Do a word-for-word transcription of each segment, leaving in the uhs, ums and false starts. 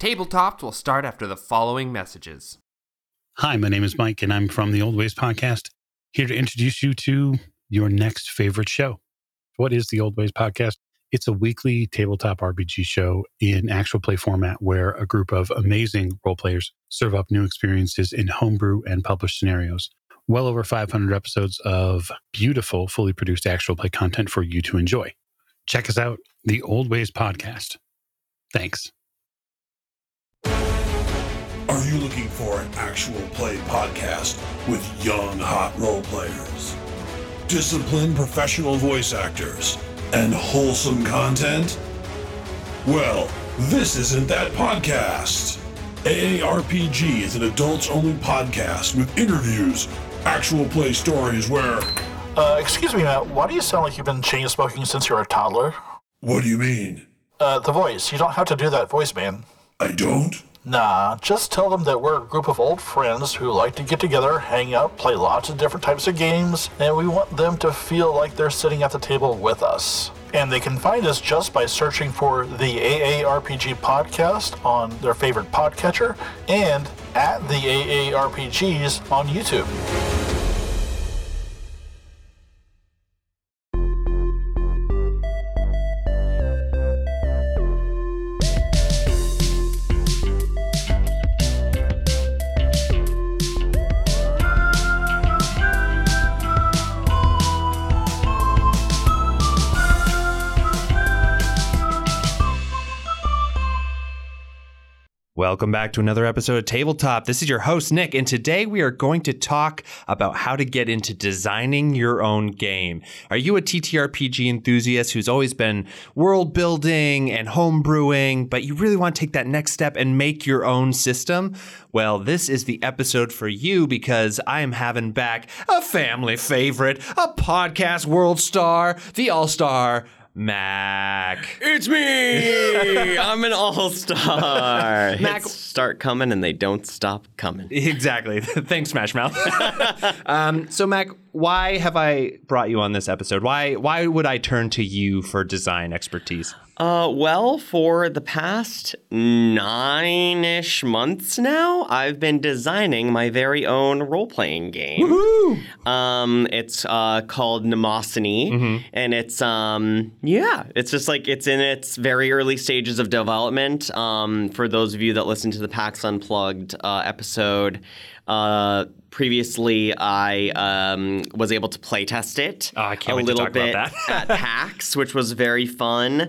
Tabletops will start after the following messages. Hi, my name is Mike, and I'm from the Old Ways Podcast, here to introduce you to your next favorite show. What is the Old Ways Podcast? It's a weekly tabletop R P G show in actual play format where a group of amazing role players serve up new experiences in homebrew and published scenarios. Well over five hundred episodes of beautiful, fully produced actual play content for you to enjoy. Check us out, the Old Ways Podcast. Thanks. Are you looking for an actual play podcast with young, hot role players, disciplined professional voice actors, and wholesome content? Well, this isn't that podcast. A A R P G is an adults-only podcast with interviews, actual play stories where... Uh, excuse me, Matt, why do you sound like you've been chain smoking since you were a toddler? What do you mean? Uh, the voice. You don't have to do that voice, man. I don't? Nah, just tell them that we're a group of old friends who like to get together, hang out, play lots of different types of games, and we want them to feel like they're sitting at the table with us. And they can find us just by searching for the A A R P G podcast on their favorite podcatcher and at the A A R P Gs on YouTube. Welcome back to another episode of Tabletop. This is your host, Nick, and today we are going to talk about how to get into designing your own game. Are you a T T R P G enthusiast who's always been world building and home brewing, but you really want to take that next step and make your own system? Well, this is the episode for you because I am having back a family favorite, a podcast world star, the all-star, Mac. It's me! I'm an all-star. Mac, Hits start coming and they don't stop coming. Exactly. Thanks, Smash Mouth. um, so, Mac, why have I brought you on this episode? Why why would I turn to you for design expertise? Uh, well, for the past nine-ish months now, I've been designing my very own role-playing game. Woohoo! Um, it's uh, called Mnemosiny, mm-hmm. and it's, um, yeah, it's just like, it's in its very early stages of development. Um, for those of you that listened to the PAX Unplugged uh, episode, uh, previously, I um, was able to play test it oh, I can't a wait little to talk bit about that. at PAX, which was very fun.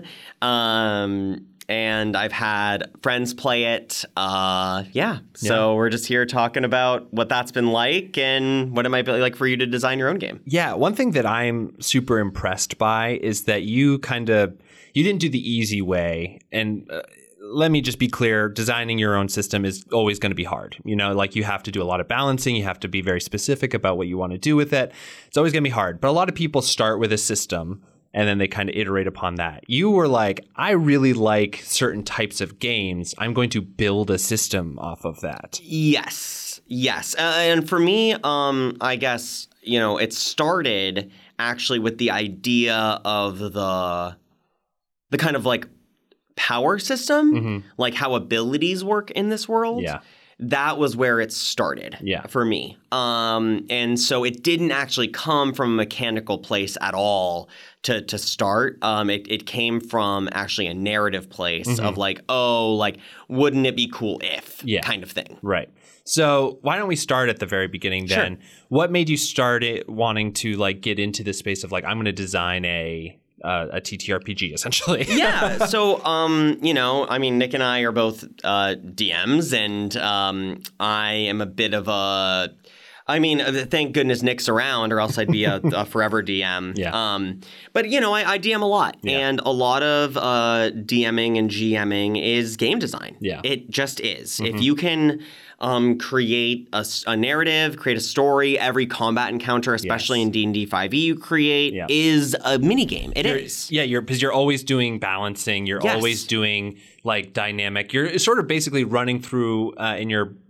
Um, and I've had friends play it. Uh, yeah. So yeah. We're just here talking about what that's been like and what it might be like for you to design your own game. Yeah. One thing that I'm super impressed by is that you kind of, you didn't do the easy way. And uh, let me just be clear, designing your own system is always going to be hard. You know, like you have to do a lot of balancing. You have to be very specific about what you want to do with it. It's always going to be hard. But a lot of people start with a system and then they kind of iterate upon that. You were like, I really like certain types of games. I'm going to build a system off of that. Yes. Yes. Uh, and for me, um, I guess, you know, it started actually with the idea of the the kind of like power system, mm-hmm. like how abilities work in this world. Yeah. That was where it started yeah. for me. Um, and so it didn't actually come from a mechanical place at all to to start. Um, it, it came from actually a narrative place mm-hmm. of like, oh, like, wouldn't it be cool if yeah. kind of thing. Right. So why don't we start at the very beginning then? Sure. What made you start it wanting to like get into the space of like, I'm going to design a Uh, a T T R P G, essentially. yeah. So, um, you know, I mean, Nick and I are both uh, D Ms, and um, I am a bit of a... I mean, thank goodness Nick's around, or else I'd be a, a forever D M. Yeah. Um, but, you know, I, I D M a lot. Yeah. And a lot of uh, DMing and GMing is game design. Yeah. It just is. Mm-hmm. If you can um, create a, a narrative, create a story, every combat encounter, especially yes. in D and D five e you create, yeah. is a minigame. It you're, is. Yeah, you're because you're always doing balancing. You're yes. always doing, like, dynamic. You're sort of basically running through uh, in your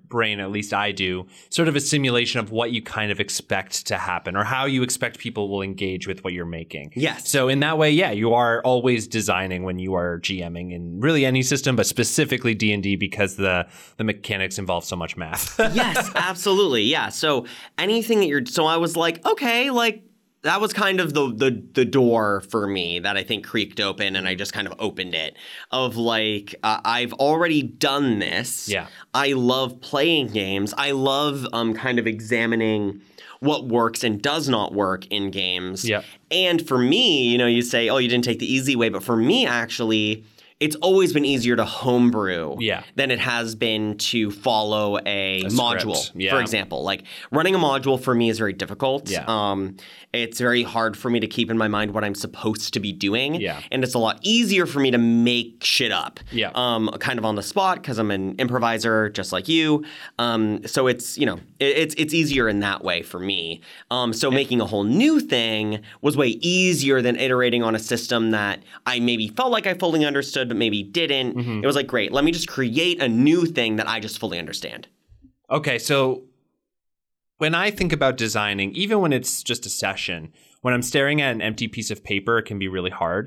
brain, at least I do, sort of a simulation of what you kind of expect to happen or how you expect people will engage with what you're making. Yes. So in that way, yeah, you are always designing when you are GMing in really any system, but specifically D and D because the the mechanics involve so much math. Yes, absolutely. Yeah. So anything that you're, so I was like, okay, like, that was kind of the, the the door for me that I think creaked open, and I just kind of opened it of like, uh, I've already done this. Yeah. I love playing games. I love um kind of examining what works and does not work in games. Yeah. And for me, you know, you say, oh, you didn't take the easy way. But for me, actually, it's always been easier to homebrew yeah. than it has been to follow a, a module, script. Yeah. for example. Like running a module for me is very difficult. Yeah. Um, it's very hard for me to keep in my mind what I'm supposed to be doing. Yeah. And it's a lot easier for me to make shit up. Yeah. Um, kind of on the spot because I'm an improviser just like you. Um, so it's, you know, it, it's it's easier in that way for me. Um, so making a whole new thing was way easier than iterating on a system that I maybe felt like I fully understood but maybe didn't. Mm-hmm. It was like, great, let me just create a new thing that I just fully understand. Okay, so when I think about designing, even when it's just a session, when I'm staring at an empty piece of paper, it can be really hard.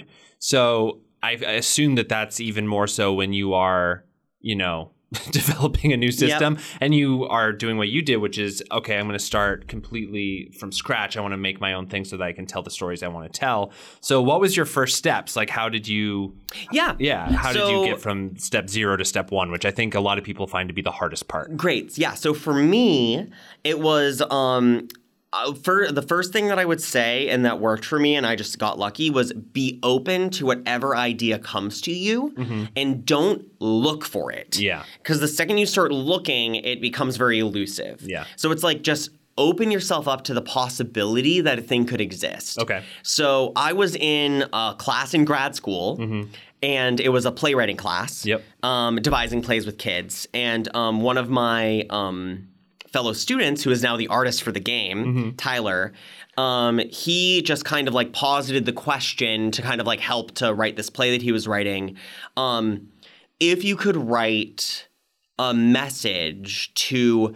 So I, I assume that that's even more so when you are, you know, developing a new system yep. and you are doing what you did, which is, okay, I'm going to start completely from scratch. I want to make my own thing so that I can tell the stories I want to tell. So what was your first steps? Like, how did you... Yeah. Yeah. How so, did you get from step zero to step one, which I think a lot of people find to be the hardest part? Great. Yeah. So for me, it was... um. Uh, for the first thing that I would say, and that worked for me, and I just got lucky, was be open to whatever idea comes to you, mm-hmm. and don't look for it. Yeah. Because the second you start looking, it becomes very elusive. Yeah. So it's like just open yourself up to the possibility that a thing could exist. Okay. So I was in a class in grad school. Mm-hmm. And it was a playwriting class. Yep. Um, devising plays with kids. And um, one of my... Um, fellow students, who is now the artist for the game, mm-hmm. Tyler, um, he just kind of like posited the question to kind of like help to write this play that he was writing. Um, if you could write a message to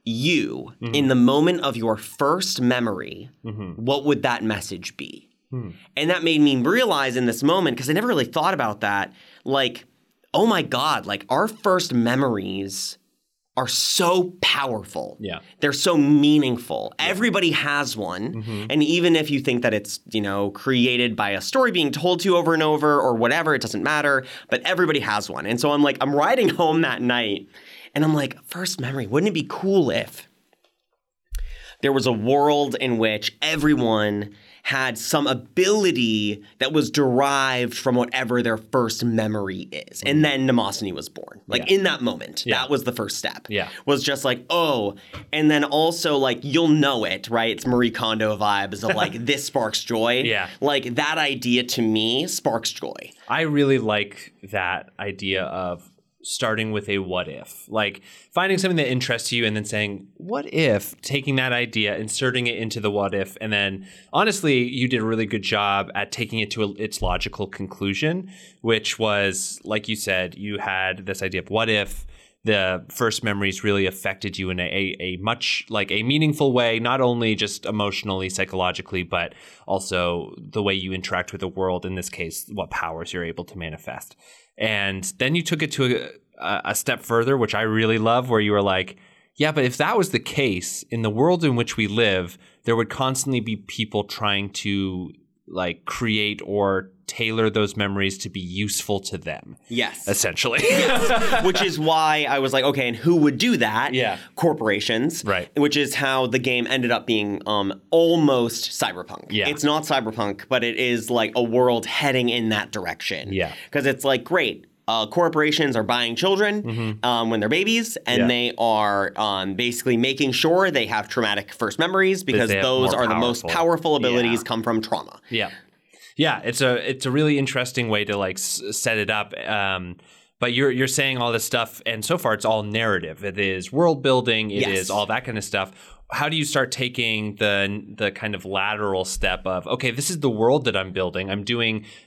you mm-hmm. in the moment of your first memory, mm-hmm. what would that message be? Mm. And that made me realize in this moment, because I never really thought about that, like, oh my God, like our first memories are so powerful. Yeah. They're so meaningful. Yeah. Everybody has one. Mm-hmm. And even if you think that it's, you know, created by a story being told to you over and over or whatever, it doesn't matter, but everybody has one. And so I'm like, I'm riding home that night and I'm like, first memory, wouldn't it be cool if there was a world in which everyone had some ability that was derived from whatever their first memory is. And then Mnemosyne was born. Like yeah. in that moment, yeah. that was the first step. Yeah. Was just like, oh, and then also like, you'll know it, right? It's Marie Kondo vibes of like, this sparks joy. Yeah. Like that idea to me sparks joy. I really like that idea of starting with a what if, like finding something that interests you and then saying, what if, taking that idea, inserting it into the what if, and then honestly, you did a really good job at taking it to a, its logical conclusion, which was, like you said, you had this idea of what if the first memories really affected you in a, a, a much like a meaningful way, not only just emotionally, psychologically, but also the way you interact with the world, in this case, what powers you're able to manifest. And then you took it to a, a step further, which I really love, where you were like, yeah, but if that was the case, in the world in which we live, there would constantly be people trying to like create or tailor those memories to be useful to them. Yes. Essentially. Yes. Which is why I was like, okay, and who would do that? Yeah. Corporations. Right. Which is how the game ended up being um, almost cyberpunk. Yeah. It's not cyberpunk, but it is like a world heading in that direction. Yeah. Because it's like, great. Uh, corporations are buying children mm-hmm. um, when they're babies, and yeah. they are um, basically making sure they have traumatic first memories because those are powerful. The most powerful abilities yeah. come from trauma. Yeah. Yeah, it's a it's a really interesting way to like s- set it up. Um, but you're you're saying all this stuff, and so far it's all narrative. It is world building. It yes. is all that kind of stuff. How do you start taking the the kind of lateral step of, okay, this is the world that I'm building. I'm doing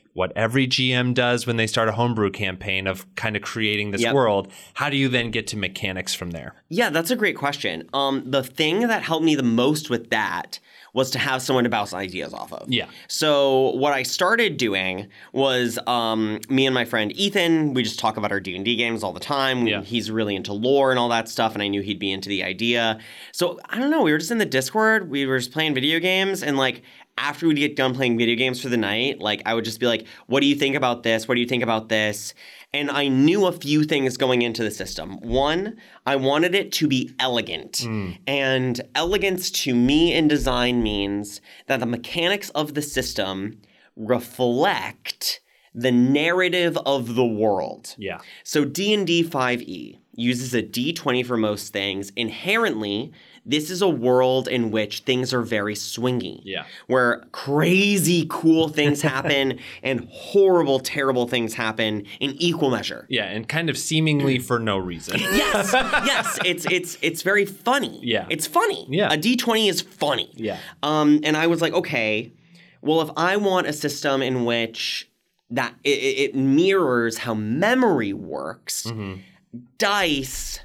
what every G M does when they start a homebrew campaign of kind of creating this Yep. world. How do you then get to mechanics from there? Yeah, that's a great question. Um, the thing that helped me the most with that was to have someone to bounce ideas off of. Yeah. So what I started doing was um, me and my friend Ethan, we just talk about our D and D games all the time. Yeah. He's really into lore and all that stuff, and I knew he'd be into the idea. So I don't know, we were just in the Discord, we were just playing video games, and like after we'd get done playing video games for the night, like I would just be like, what do you think about this? What do you think about this? And I knew a few things going into the system. One, I wanted it to be elegant. Mm. And elegance to me in design means that the mechanics of the system reflect the narrative of the world. Yeah. So D and D five E uses a D twenty for most things. Inherently, this is a world in which things are very swingy. Yeah. Where crazy cool things happen and horrible, terrible things happen in equal measure. Yeah, and kind of seemingly for no reason. Yes, yes, it's it's it's very funny. Yeah. It's funny. Yeah. A D twenty is funny. Yeah. Um, and I was like, okay, well, if I want a system in which that it, it mirrors how memory works, Mm-hmm. dice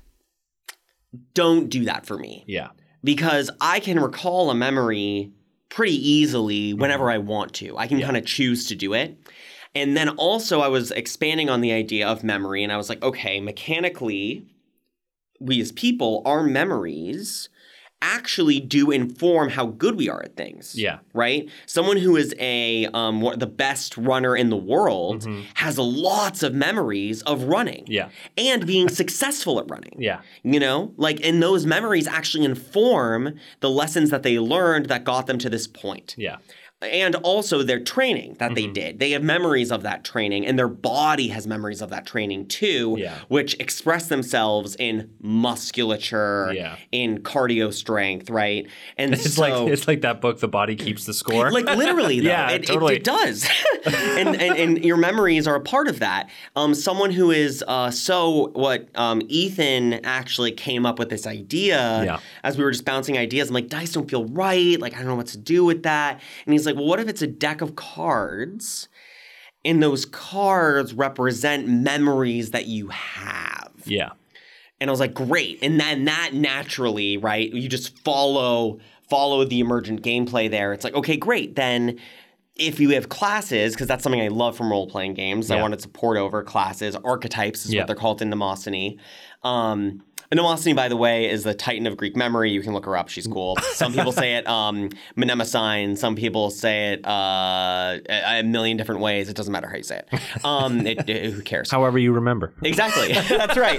don't do that for me. Yeah. Because I can recall a memory pretty easily whenever I want to. I can Yeah. kind of choose to do it. And then also I was expanding on the idea of memory, and I was like, okay, mechanically, we as people, our memories actually do inform how good we are at things. Yeah. Right? Someone who is a um, one- the best runner in the world Mm-hmm. has lots of memories of running. Yeah. And being successful at running. Yeah. You know, like, and those memories actually inform the lessons that they learned that got them to this point. Yeah. And also their training that Mm-hmm. they did. They have memories of that training, and their body has memories of that training too, Yeah. which express themselves in musculature, Yeah. in cardio strength, right? And It's so, like it's like that book, The Body Keeps the Score. like literally, though. Yeah, it, it- totally. it, does. and, and and your memories are a part of that. Um, someone who is uh, so what um, Ethan actually came up with this idea Yeah. as we were just bouncing ideas. I'm like, dice don't feel right. Like, I don't know what to do with that. And he's like, well, what if it's a deck of cards and those cards represent memories that you have? Yeah. And I was like, great. And then that naturally, right, you just follow follow the emergent gameplay there. It's like, okay, great. Then if you have classes, because that's something I love from role-playing games, I Yeah. wanted to port over classes. Archetypes is Yeah. what they're called in Mnemosyne. Um, Mnemosyne, by the way, is the titan of Greek memory. You can look her up. She's cool. Some people say it um, Mnemosyne. Some people say it uh, a, a million different ways. It doesn't matter how you say it. Um, it, it who cares? However you remember. Exactly. That's right.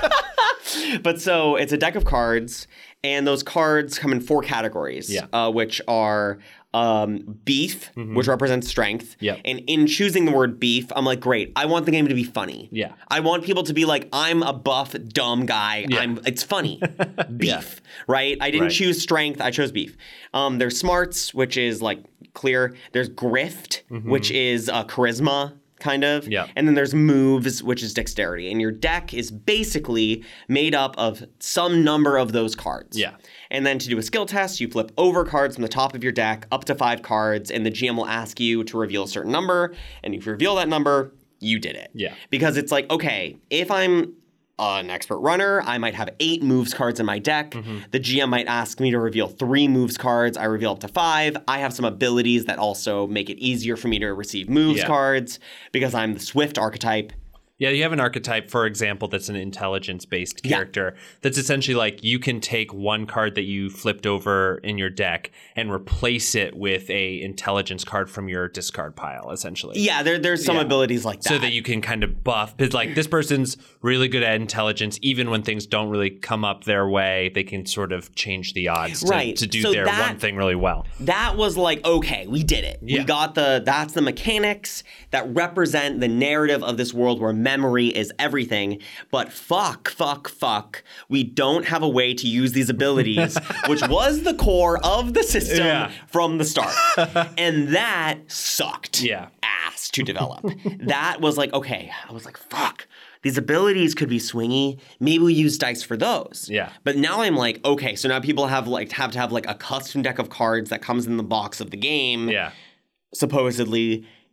But so it's a deck of cards, and those cards come in four categories, Yeah. uh, which are um, beef, which represents strength. Yep. And in choosing the word beef, I'm like, great, I want the game to be funny. Yeah. I want people to be like, I'm a buff, dumb guy. Yeah. I'm. It's funny. Beef, right? I didn't Right. choose strength. I chose beef. Um, there's smarts, which is like clear. There's grift, which is uh, charisma. Kind of. Yeah. And then there's moves, which is dexterity. And your deck is basically made up of some number of those cards. Yeah. And then to do a skill test, you flip over cards from the top of your deck up to five cards, and the G M will ask you to reveal a certain number. And if you reveal that number, you did it. Yeah. Because it's like, okay, if I'm an expert runner, I might have eight moves cards in my deck. Mm-hmm. The G M might ask me to reveal three moves cards. I reveal up to five. I have some abilities that also make it easier for me to receive moves Yeah. cards because I'm the Swift archetype. Yeah, you have an archetype, for example, that's an intelligence-based Yeah. character. That's essentially like you can take one card that you flipped over in your deck and replace it with a intelligence card from your discard pile, essentially. Yeah, there, there's some Yeah. abilities like that. So that you can kind of buff. Because like this person's really good at intelligence. Even when things don't really come up their way, they can sort of change the odds to, Right. to do So their that- one thing really well. That was like, okay, we did it. Yeah. We got the, that's the mechanics that represent the narrative of this world where memory is everything. But fuck, fuck, fuck, we don't have a way to use these abilities, which was the core of the system Yeah. from the start. And that sucked Yeah. ass to develop. That was like, okay, I was like, fuck. These abilities could be swingy. Maybe we use dice for those. Yeah. But now I'm like, okay, so now people have like have to have like a custom deck of cards that comes in the box of the game, Yeah. supposedly.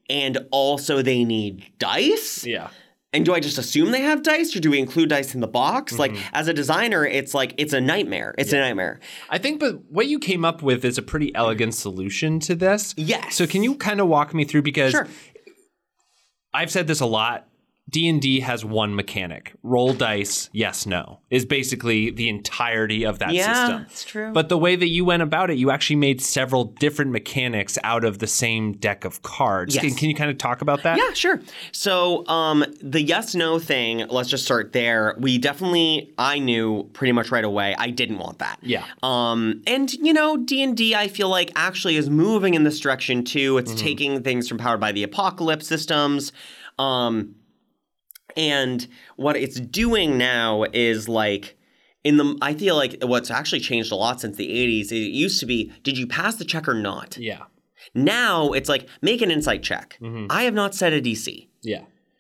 and also they need dice? Yeah. And do I just assume they have dice, or do we include dice in the box? Mm-hmm. Like, as a designer, it's like, it's a nightmare. It's yeah. a nightmare. I think, but what you came up with is a pretty elegant solution to this. Yes. So can you kind of walk me through, because sure. I've said this a lot. D and D has one mechanic. Roll dice, yes, no, is basically the entirety of that yeah, system. Yeah, it's true. But the way that you went about it, you actually made several different mechanics out of the same deck of cards. Yes. Can, can you kind of talk about that? Yeah, sure. So um, the yes-no thing, let's just start there. We definitely, I knew pretty much right away, I didn't want that. Yeah. Um, and, you know, D and D, I feel like, actually is moving in this direction, too. It's mm-hmm. taking things from Powered by the Apocalypse systems. Um And what it's doing now is like in the I feel like what's actually changed a lot since the eighties. It used to be, did you pass the check or not? Yeah. Now it's like, make an insight check. Mm-hmm. I have not set a D C. Yeah.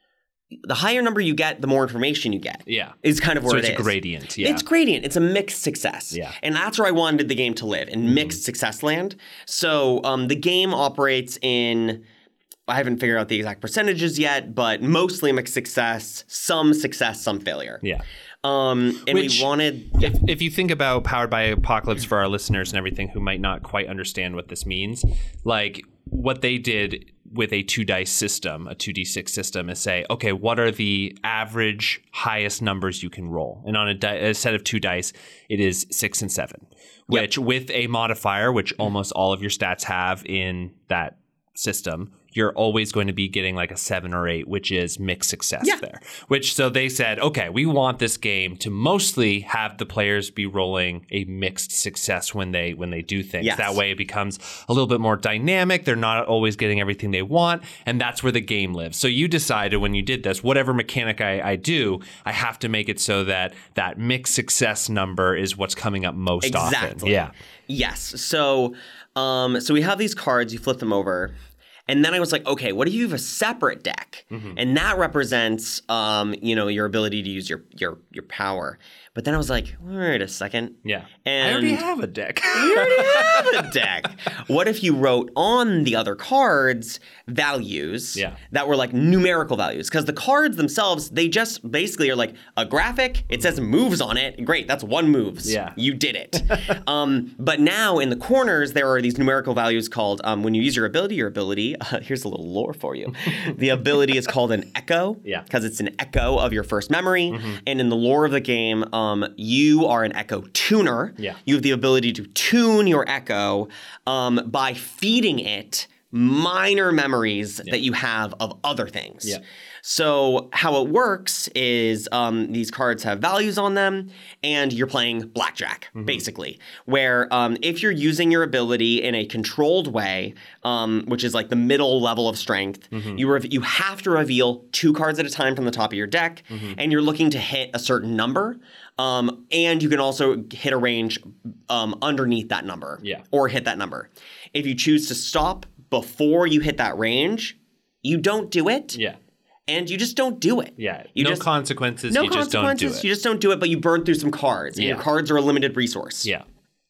The higher number you get, the more information you get. Yeah. Is kind of where so it is. it's a gradient. Yeah. It's gradient. It's a mixed success. Yeah. And that's where I wanted the game to live, in mm-hmm. mixed success land. So um, the game operates in... I haven't figured out the exact percentages yet, but mostly mixed success, some success, some failure. Yeah. Um, and Which, we wanted... Yeah. If, if you think about Powered by Apocalypse for our listeners and everything who might not quite understand what this means, like what they did with a two-dice system, a two d six system, is say, okay, what are the average highest numbers you can roll? And on a, di- a set of two dice, it is six and seven, which yep. with a modifier, which almost all of your stats have in that system, you're always going to be getting like a seven or eight, which is mixed success yeah. there. Which, so they said, okay, we want this game to mostly have the players be rolling a mixed success when they when they do things. Yes. That way it becomes a little bit more dynamic. They're not always getting everything they want, and that's where the game lives. So you decided when you did this, whatever mechanic I, I do, I have to make it so that that mixed success number is what's coming up most exactly. often. Yeah. Yes. So, um, so we have these cards. You flip them over. And then I was like, okay, what if you have a separate deck? Mm-hmm. And that represents, um, you know, your ability to use your your your power. But then I was like, wait a second. Yeah. And I already have a deck. You already have a deck. What if you wrote on the other cards values yeah. that were like numerical values? Because the cards themselves, they just basically are like a graphic. It says moves on it. Great, that's one moves. Yeah. You did it. um, but now in the corners, there are these numerical values called, um, when you use your ability, your ability, uh, here's a little lore for you. The ability is called an echo. Yeah. Because it's an echo of your first memory. Mm-hmm. And in the lore of the game, um, Um, you are an echo tuner. Yeah. You have the ability to tune your echo um, by feeding it minor memories yeah. that you have of other things. Yeah. So how it works is um, these cards have values on them, and you're playing blackjack, mm-hmm. basically, where um, if you're using your ability in a controlled way, um, which is like the middle level of strength, mm-hmm. you rev- you have to reveal two cards at a time from the top of your deck, mm-hmm. and you're looking to hit a certain number. Um, and you can also hit a range um, underneath that number yeah. or hit that number. If you choose to stop before you hit that range, you don't do it. Yeah. And you just don't do it. Yeah. You no just, consequences. No you consequences. just don't do it. You just don't do it, but you burn through some cards. And yeah. your cards are a limited resource. Yeah.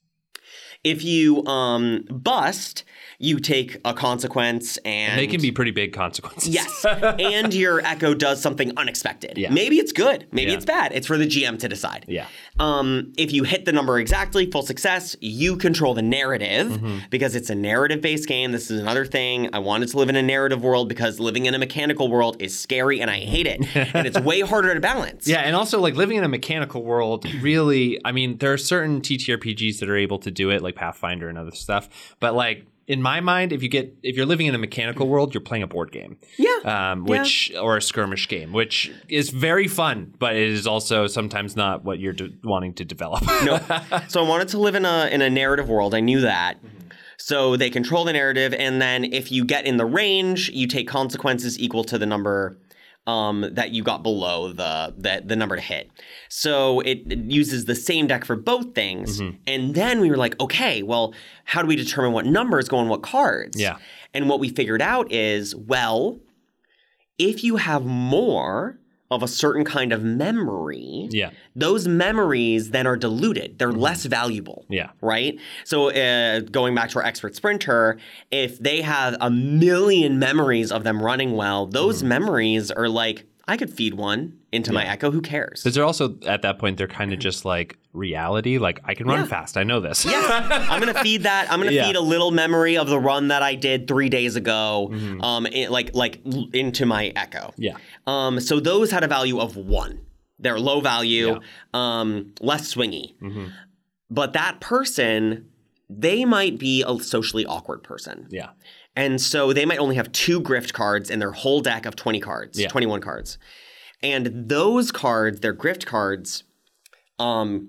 If you um, bust, you take a consequence, and, and they can be pretty big consequences. Yes, and your echo does something unexpected. Yeah. Maybe it's good, maybe yeah. it's bad. It's for the G M to decide. Yeah. Um, if you hit the number exactly, full success, you control the narrative mm-hmm. because it's a narrative-based game. This is another thing. I wanted to live in a narrative world because living in a mechanical world is scary, and I hate it. And it's way harder to balance. Yeah, and also like living in a mechanical world, really, I mean, there are certain T T R P Gs that are able to do it, like Pathfinder and other stuff. But like in my mind, if you get if you're living in a mechanical world, you're playing a board game. Yeah. Um, which yeah. or a skirmish game, which is very fun, but it is also sometimes not what you're de- wanting to develop. No. So I wanted to live in a in a narrative world. I knew that. Mm-hmm. So they control the narrative, and then if you get in the range, you take consequences equal to the number Um, that you got below the, the the number to hit. So it, it uses the same deck for both things. Mm-hmm. And then we were like, okay, well, how do we determine what numbers go on what cards? Yeah. And what we figured out is, well, if you have more of a certain kind of memory, Yeah. those memories then are diluted. They're less valuable. Yeah. Right? So uh, going back to our expert sprinter, if they have a million memories of them running well, those Mm-hmm. memories are like, I could feed one into my Echo. Who cares? Because they're also, at that point, they're kind of just like reality. Like, I can run Yeah. fast. I know this. Yeah, I'm gonna feed that. I'm gonna Yeah. feed a little memory of the run that I did three days ago, Mm-hmm. um, in, like like l- into my Echo. Yeah. Um, so those had a value of one. They're low value, um, less swingy. Mm-hmm. But that person, they might be a socially awkward person. Yeah. And so they might only have two Grift cards in their whole deck of twenty cards, Yeah. twenty-one cards. And those cards, their Grift cards, um,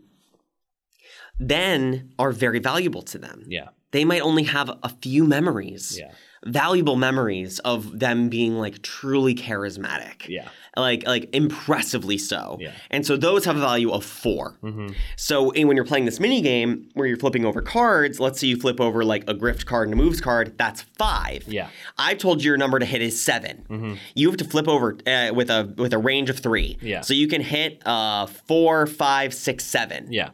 then are very valuable to them. Yeah. They might only have a few memories, Yeah. valuable memories of them being like truly charismatic. Yeah. Like like impressively so. Yeah. And so those have a value of four. Mm-hmm. So in, when you're playing this mini game where you're flipping over cards, let's say you flip over like a Grift card and a Moves card, that's five. Yeah. I told you your number to hit is seven. Mm-hmm. You have to flip over uh, with a with a range of three. Yeah. So you can hit uh, four, five, six, seven. Yeah.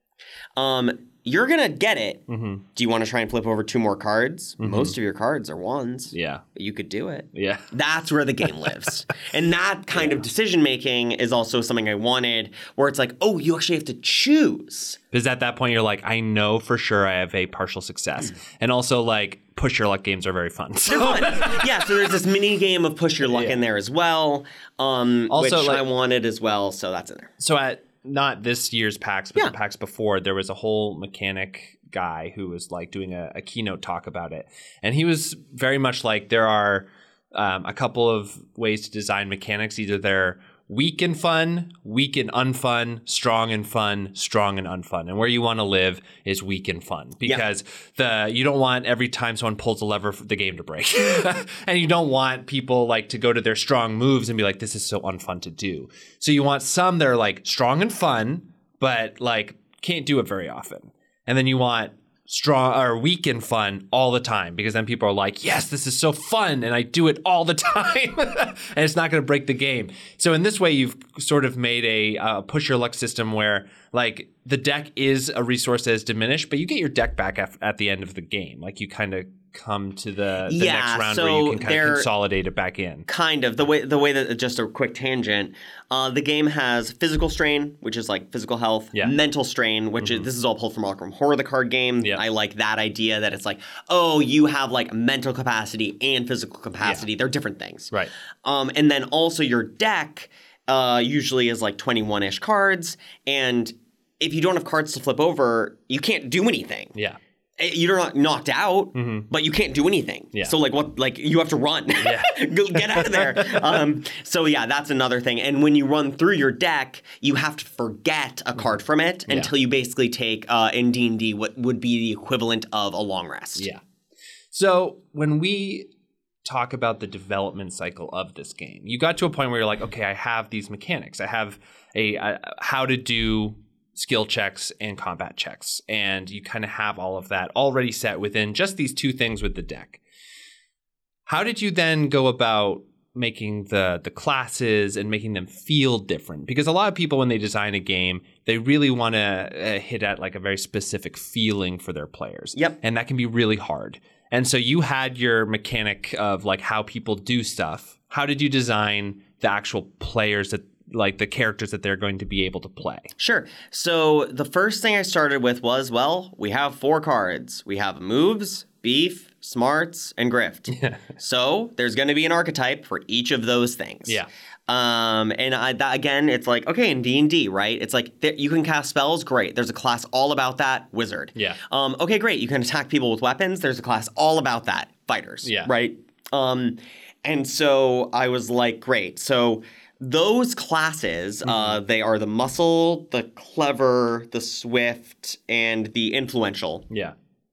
Um, you're gonna get it. Mm-hmm. Do you want to try and flip over two more cards? Most of your cards are ones. Yeah. But you could do it. Yeah. That's where the game lives. And that kind of decision making is also something I wanted, where it's like, oh, you actually have to choose. Because at that point, you're like, I know for sure I have a partial success. And also, like, push your luck games are very fun. So, Fun. Yeah, so there's this mini game of push your luck Yeah. in there as well, um, Also, which like- I wanted as well, so that's in there. so at not this year's PAX, but Yeah. the PAX before, there was a whole mechanic guy who was like doing a, a keynote talk about it. And he was very much like, there are um, a couple of ways to design mechanics. Either they're weak and fun, weak and unfun, strong and fun, strong and unfun. And where you want to live is weak and fun, because the you don't want every time someone pulls a lever for the game to break. And you don't want people like to go to their strong moves and be like, this is so unfun to do. So you want some that are like strong and fun, but like can't do it very often. And then you want strong or weak and fun all the time, because then people are like, yes, this is so fun and I do it all the time. And it's not going to break the game. So in this way, you've sort of made a uh, push your luck system where like the deck is a resource that is diminished, but you get your deck back at, at the end of the game. Like you kind of come to the, the Yeah, next round so where you can kind they're- of consolidate it back in. Kind of the way the way that just a quick tangent. Uh, the game has physical strain, which is like physical health. Yeah. Mental strain, which is this is all pulled from Arkham Horror, the card game. Yeah. I like that idea that it's like, oh, you have like mental capacity and physical capacity. They're different things. Right. Um, and then also your deck uh, usually is like twenty-one-ish cards, and if you don't have cards to flip over, you can't do anything. Yeah. You're not knocked out, but you can't do anything. Yeah. So like what? Like you have to run. Yeah. Go, get out of there. um, so yeah, that's another thing. And when you run through your deck, you have to forget a card from it Yeah. until you basically take uh, in D and D what would be the equivalent of a long rest. Yeah. So when we talk about the development cycle of this game, you got to a point where you're like, okay, I have these mechanics. I have a, a how to do skill checks and combat checks. And you kind of have all of that already set within just these two things with the deck. How did you then go about making the the classes and making them feel different? Because a lot of people, when they design a game, they really want to uh, hit at like a very specific feeling for their players. Yep. And that can be really hard. And so you had your mechanic of like how people do stuff. How did you design the actual players that like the characters that they're going to be able to play? Sure. So the first thing I started with was, well, we have four cards. We have moves, beef, smarts, and grift. So there's going to be an archetype for each of those things. Yeah. Um, and I, that, again, it's like, okay, in D and D, right? It's like th- you can cast spells, great. There's a class all about that, wizard. Yeah. Um, okay, great. You can attack people with weapons. There's a class all about that, fighters. Yeah. Right? Um, and so I was like, great. So those classes, Mm-hmm. uh, they are the muscle, the clever, the swift, and the influential. Yeah.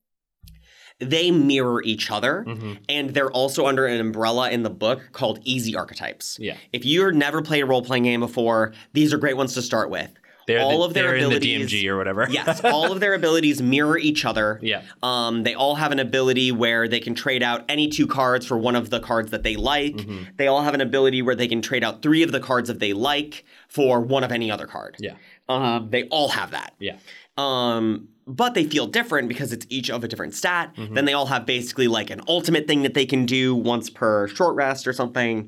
They mirror each other, Mm-hmm. and they're also under an umbrella in the book called easy archetypes. Yeah. If you've never played a role-playing game before, these are great ones to start with. They're all the, of their they're abilities, in the D M G or whatever. Yes, all of their abilities mirror each other. Yeah. Um, they all have an ability where they can trade out any two cards for one of the cards that they like. Mm-hmm. They all have an ability where they can trade out three of the cards that they like for one of any other card. Yeah. Um, they all have that. Yeah. Um, but they feel different because it's each of a different stat. Mm-hmm. Then they all have basically like an ultimate thing that they can do once per short rest or something.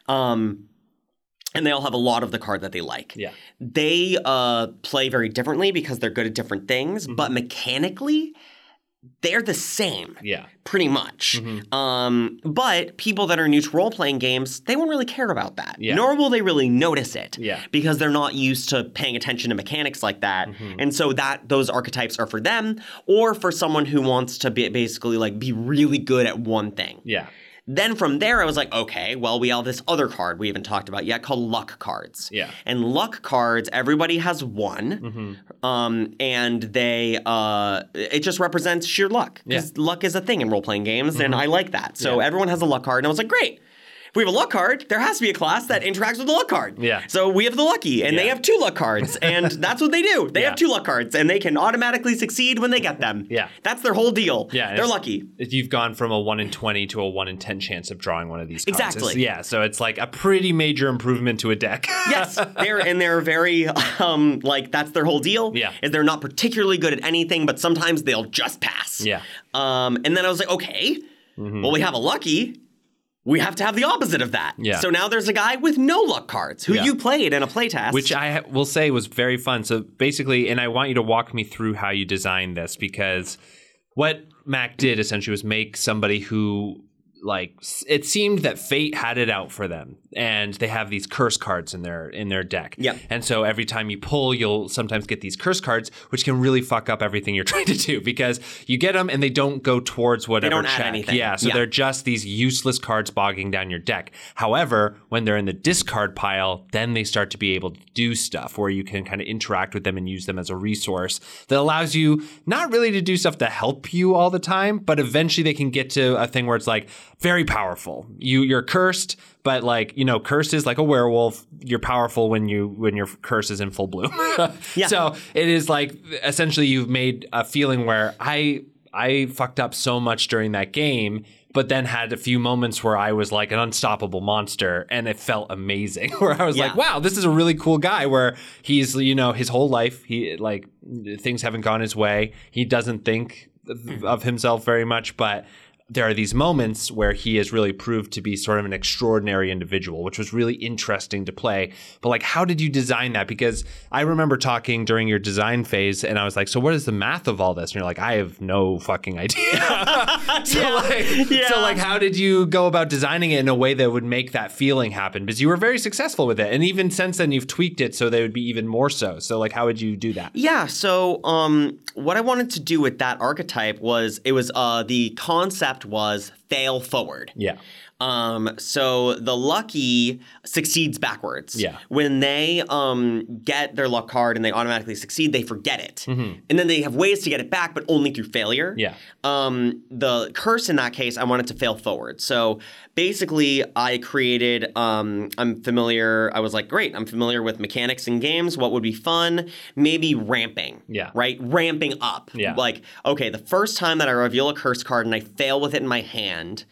Um, and they all have a lot of the card that they like. Yeah. They uh, play very differently because they're good at different things, mm-hmm. but mechanically, they're the same. Yeah. Pretty much. Mm-hmm. Um, but people that are new to role-playing games, they won't really care about that. Yeah. Nor will they really notice it. Yeah. Because they're not used to paying attention to mechanics like that. Mm-hmm. And so that those archetypes are for them or for someone who wants to be basically like be really good at one thing. Yeah. Then from there, I was like, okay, well, we have this other card we haven't talked about yet called luck cards. Yeah. And luck cards, everybody has one. Mm-hmm. Um, and they, uh, it just represents sheer luck. Because yeah. luck is a thing in role-playing games, mm-hmm. and I like that. So yeah. everyone has a luck card, and I was like, great. If we have a luck card, there has to be a class that interacts with the luck card. Yeah. So we have the lucky, and yeah. they have two luck cards, and that's what they do. They yeah. have two luck cards, and they can automatically succeed when they get them. Yeah. That's their whole deal. Yeah. They're lucky. You've gone from a one in twenty to a one in ten chance of drawing one of these cards. Exactly. It's, yeah, so it's like a pretty major improvement to a deck. Yes, they're and they're very um, like that's their whole deal. Yeah. Is they're not particularly good at anything, but sometimes they'll just pass. Yeah. Um, and then I was like, okay, mm-hmm. well we have a lucky. We have to have the opposite of that. Yeah. So now there's a guy with no luck cards who yeah. you played in a playtest. Which I ha- will say was very fun. So basically, and I want you to walk me through how you designed this, because what Mac did essentially was make somebody who, like, it seemed that fate had it out for them, and they have these curse cards in their in their deck. Yep. And so every time you pull, you'll sometimes get these curse cards, which can really fuck up everything you're trying to do, because you get them and they don't go towards whatever They don't check. add anything. Yeah, so yeah. they're just these useless cards bogging down your deck. However, when they're in the discard pile, then they start to be able to do stuff where you can kind of interact with them and use them as a resource that allows you not really to do stuff to help you all the time, but eventually they can get to a thing where it's like very powerful. You you're cursed, but like, you know, cursed is like a werewolf. You're powerful when you when your curse is in full bloom. yeah. So it is like essentially you've made a feeling where I I fucked up so much during that game, but then had a few moments where I was like an unstoppable monster, and it felt amazing. Where I was yeah. like, wow, this is a really cool guy, where he's, you know, his whole life, he like things haven't gone his way. He doesn't think of himself very much, but there are these moments where he has really proved to be sort of an extraordinary individual, which was really interesting to play. But like, how did you design that? Because I remember talking during your design phase, and I was like, so what is the math of all this? And you're like, I have no fucking idea. so, yeah. like, yeah. so like, how did you go about designing it in a way that would make that feeling happen? Because you were very successful with it. And even since then, you've tweaked it so they would be even more so. So like, how would you do that? Yeah. So um, what I wanted to do with that archetype was, it was uh, the concept was fail forward. Yeah. Um, so the lucky succeeds backwards. Yeah. When they um, get their luck card and they automatically succeed, they forget it. Mm-hmm. And then they have ways to get it back, but only through failure. Yeah. Um, the curse in that case, I wanted to fail forward. So basically, I created, um, I'm familiar, I was like, great, I'm familiar with mechanics in games. What would be fun? Maybe ramping. Yeah. Right? Ramping up. Yeah. Like, okay, the first time that I reveal a curse card and I fail with it in my hand,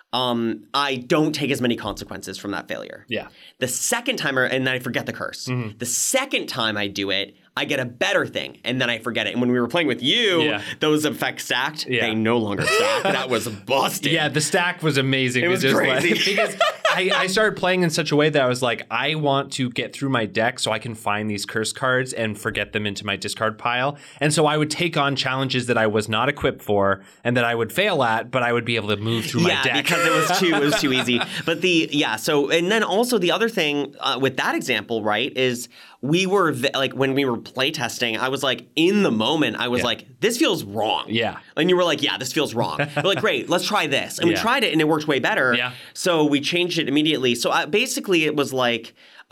Um, I don't take as many consequences from that failure. Yeah. The second time, and then I forget the curse. Mm-hmm. The second time I do it, I get a better thing, and then I forget it. And when we were playing with you, yeah. those effects stacked. Yeah. They no longer stack. That was busted. Yeah, the stack was amazing. It was just crazy. Like, because I, I started playing in such a way that I was like, I want to get through my deck so I can find these curse cards and forget them into my discard pile. And so I would take on challenges that I was not equipped for and that I would fail at, but I would be able to move through yeah, my deck. Yeah, because it was too it was too easy. But the yeah, so and then also the other thing uh, with that example, right, is we were like when we were playtesting, I was like in the moment, I was yeah. like, this feels wrong. Yeah. And you were like, yeah, this feels wrong. We're like, great, let's try this. And yeah. we tried it and it worked way better. Yeah. So we changed it immediately. So I, basically it was like,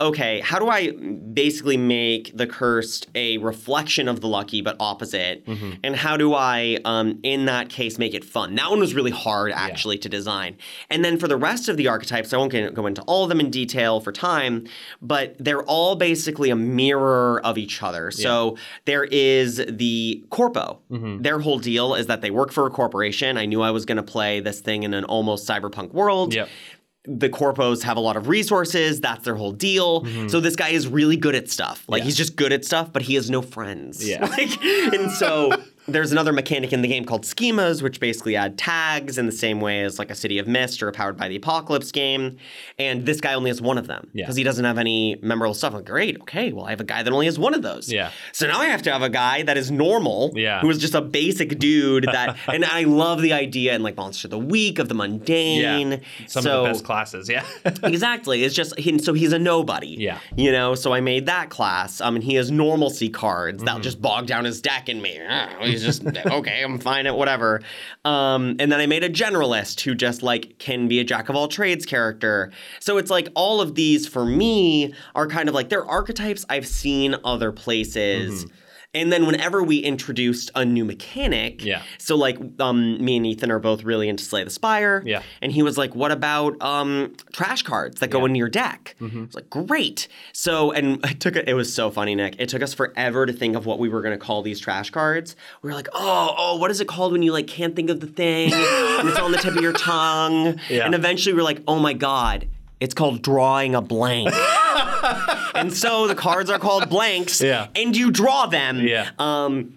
okay, how do I basically make the cursed a reflection of the lucky but opposite? Mm-hmm. And how do I, um, in that case, make it fun? That one was really hard, actually, yeah. to design. And then for the rest of the archetypes, I won't get, go into all of them in detail for time, but they're all basically a mirror of each other. Yeah. So there is the Corpo. Mm-hmm. Their whole deal is that they work for a corporation. I knew I was going to play this thing in an almost cyberpunk world. Yep. The Corpos have a lot of resources. That's their whole deal. Mm-hmm. So this guy is really good at stuff. Like, yeah. he's just good at stuff, but he has no friends. Yeah. Like, and so there's another mechanic in the game called schemas, which basically add tags in the same way as like a City of Mist or a Powered by the Apocalypse game. And this guy only has one of them because yeah. he doesn't have any memorable stuff. I'm like, great, okay, well, I have a guy that only has one of those. Yeah. So now I have to have a guy that is normal, yeah. who is just a basic dude that, and I love the idea in like Monster of the Week of the mundane. Yeah. Some so, of the best classes, yeah. Exactly. It's just, he, so he's a nobody. Yeah. You know, so I made that class. Um, and he has normalcy cards mm-hmm. that'll just bog down his deck and me. He's just, okay, I'm fine at whatever. Um, and then I made a generalist who just like can be a jack of all trades character. So it's like all of these for me are kind of like, they're archetypes I've seen other places. Mm-hmm. And then whenever we introduced a new mechanic, yeah. so like um, me and Ethan are both really into Slay the Spire. Yeah. And he was like, what about um, trash cards that go yeah. into your deck? Mm-hmm. I was like, great. So, and it took, it was so funny, Nick. It took us forever to think of what we were going to call these trash cards. We were like, oh, oh, what is it called when you like can't think of the thing and it's on the tip of your tongue? Yeah. And eventually we were like, oh my God, it's called drawing a blank. And so the cards are called blanks, yeah. and you draw them. Yeah. Um,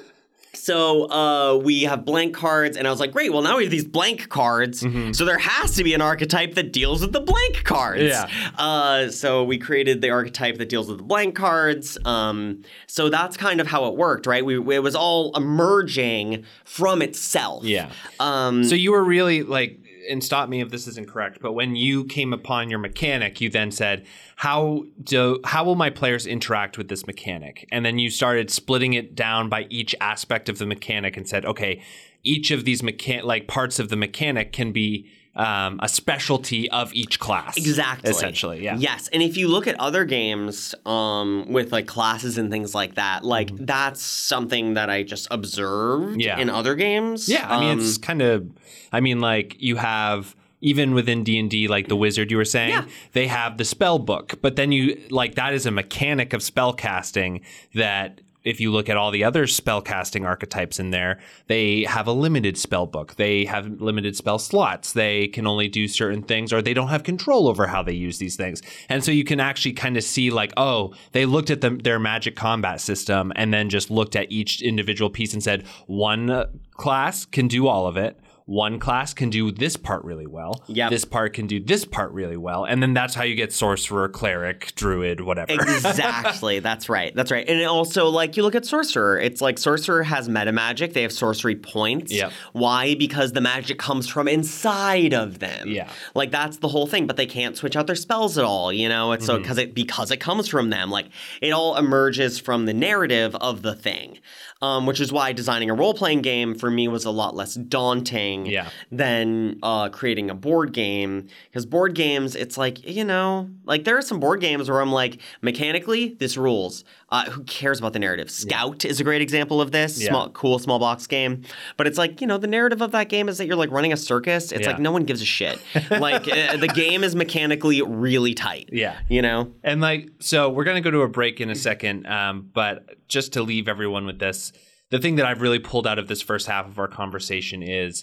so uh, we have blank cards, and I was like, great, well, now we have these blank cards, mm-hmm. so there has to be an archetype that deals with the blank cards. Yeah. Uh, so we created the archetype that deals with the blank cards. Um, so that's kind of how it worked, right? We, it was all emerging from itself. Yeah. Um, so you were really like... and stop me if this isn't correct, but when you came upon your mechanic, you then said, how do how will my players interact with this mechanic? And then you started splitting it down by each aspect of the mechanic and said, okay, each of these mechan- like parts of the mechanic can be um, a specialty of each class. Exactly. Essentially, yeah. Yes. And if you look at other games um, with like classes and things like that, like mm-hmm. that's something that I just observed yeah. in other games. Yeah. I mean, um, it's kind of, I mean, like you have... even within D and D, like the wizard you were saying, yeah. they have the spell book. But then you, like, that is a mechanic of spell casting that if you look at all the other spell casting archetypes in there, they have a limited spell book. They have limited spell slots. They can only do certain things, or they don't have control over how they use these things. And so you can actually kind of see like, oh, they looked at the, their magic combat system and then just looked at each individual piece and said, one class can do all of it. One class can do this part really well. Yep. This part can do this part really well. And then that's how you get sorcerer, cleric, druid, whatever. Exactly. That's right. That's right. And it also, like, you look at sorcerer. It's like sorcerer has meta magic. They have sorcery points. Yep. Why? Because the magic comes from inside of them. Yeah. Like, that's the whole thing. But they can't switch out their spells at all, you know? It's mm-hmm. so because it, because it comes from them. Like, it all emerges from the narrative of the thing. Um, which is why designing a role-playing game for me was a lot less daunting yeah. than uh, creating a board game. Because board games, it's like, you know, like there are some board games where I'm like, mechanically, this rules. Uh, who cares about the narrative? Scout yeah. is a great example of this. Yeah. Small, cool small box game. But it's like, you know, the narrative of that game is that you're like running a circus. It's yeah. like no one gives a shit. Like uh, the game is mechanically really tight. Yeah. You know? And like, so we're going to go to a break in a second. Um, but just to leave everyone with this, the thing that I've really pulled out of this first half of our conversation is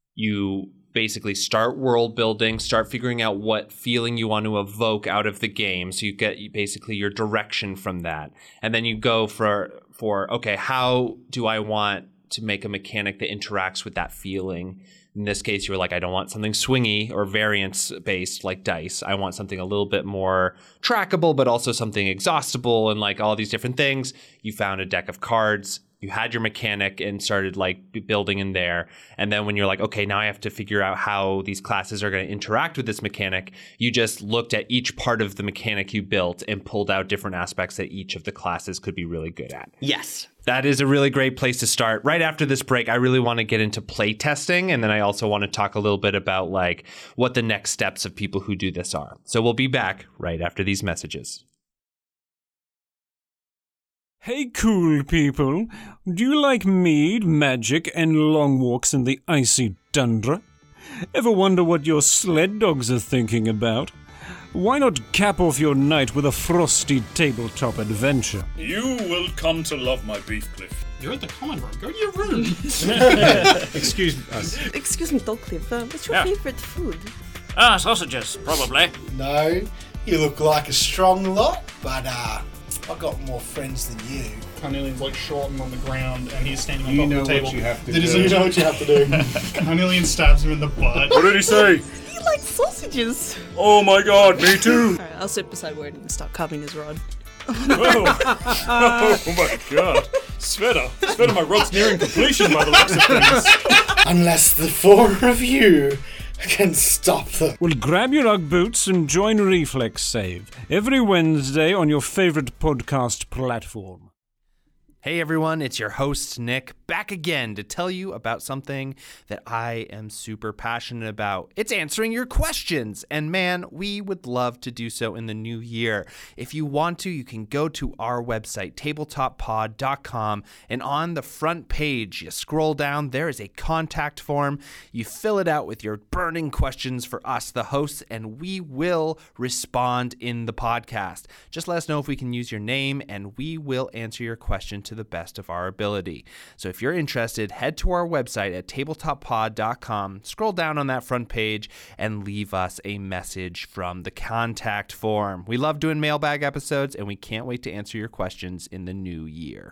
you basically start world building, start figuring out what feeling you want to evoke out of the game. So you get basically your direction from that. And then you go for, for okay, how do I want to make a mechanic that interacts with that feeling? In this case, you were like, I don't want something swingy or variance-based like dice. I want something a little bit more trackable, but also something exhaustible and like all these different things. You found a deck of cards. you had your mechanic and started like b- building in there. And then when you're like, okay, now I have to figure out how these classes are going to interact with this mechanic, you just looked at each part of the mechanic you built and pulled out different aspects that each of the classes could be really good at. Yes. That is a really great place to start. Right after this break, I really want to get into play testing. And then I also want to talk a little bit about like what the next steps of people who do this are. So we'll be back right after these messages. Hey, cool people. Do you like mead, magic, and long walks in the icy tundra? Ever wonder what your sled dogs are thinking about? Why not cap off your night with a frosty tabletop adventure? You will come to love my beef cliff. You're at the common room. Go to your room. Excuse us. Excuse me, Dolcliff. Uh, what's your Yeah. favorite food? Ah, sausages, probably. No, you look like a strong lot, but uh, I've got more friends than you. Carnelian's like short and on the ground, and he's standing on You top know of the table. what you have to That is do. a- You know what you have to do. Carnelian stabs him in the butt. What did he say? He likes sausages. Oh my god, me too. Alright, I'll sit beside Ward and start carving his rod. Oh. Oh my god. Sveta. Sveta, my rod's nearing completion by the looks of things. Unless the four of you can stop them. Well, grab your Ugg boots and join Reflex Save every Wednesday on your favorite podcast platform. Hey everyone, it's your host Nick, back again to tell you about something that I am super passionate about. It's answering your questions, and man, we would love to do so in the new year. If you want to, you can go to our website, tabletop pod dot com, and on the front page, you scroll down, there is a contact form. You fill it out with your burning questions for us, the hosts, and we will respond in the podcast. Just let us know if we can use your name, and we will answer your question to the best of our ability. So if you're interested, head to our website at tabletop pod dot com, scroll down on that front page, and leave us a message from the contact form. We love doing mailbag episodes, and we can't wait to answer your questions in the new year.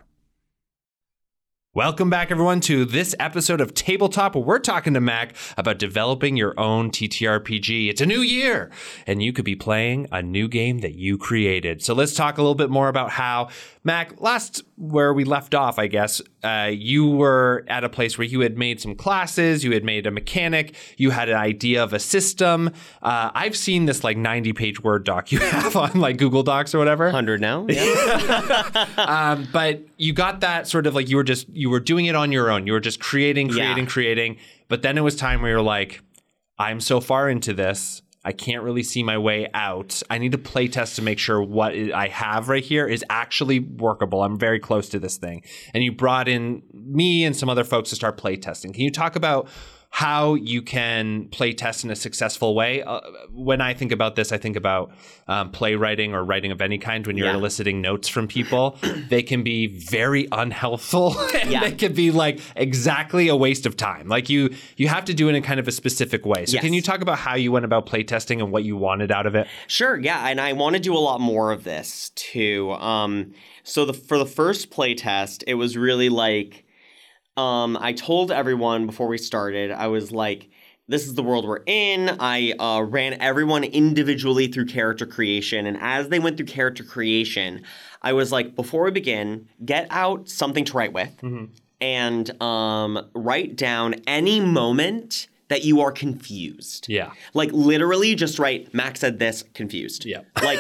Welcome back, everyone, to this episode of Tabletop, where we're talking to Mac about developing your own T T R P G. It's a new year, and you could be playing a new game that you created. So let's talk a little bit more about how, Mac, last where we left off, I guess, uh, you were at a place where you had made some classes, you had made a mechanic, you had an idea of a system. Uh, I've seen this like ninety-page Word doc you have on like Google Docs or whatever. one hundred now? Yeah. um, but you got that sort of like you were just you were doing it on your own. You were just creating, creating, Yeah. creating. But then it was time where you're like, I'm so far into this, I can't really see my way out. I need to play test to make sure what I have right here is actually workable. I'm very close to this thing. And you brought in me and some other folks to start play testing. Can you talk about how you can play test in a successful way? Uh, when I think about this, I think about um, playwriting or writing of any kind. When you're Yeah. eliciting notes from people, they can be very unhelpful. And Yeah. they can be like exactly a waste of time. Like you, you have to do it in kind of a specific way. So Yes. can you talk about how you went about play testing and what you wanted out of it? Sure, yeah, and I want to do a lot more of this too. Um, so the for the first playtest, it was really like um, I told everyone before we started, I was like, this is the world we're in. I uh, ran everyone individually through character creation, and as they went through character creation, I was like, before we begin, get out something to write with, and um, write down any moment that you are confused. Yeah. Like literally just write, Max said this, confused. Yeah. Like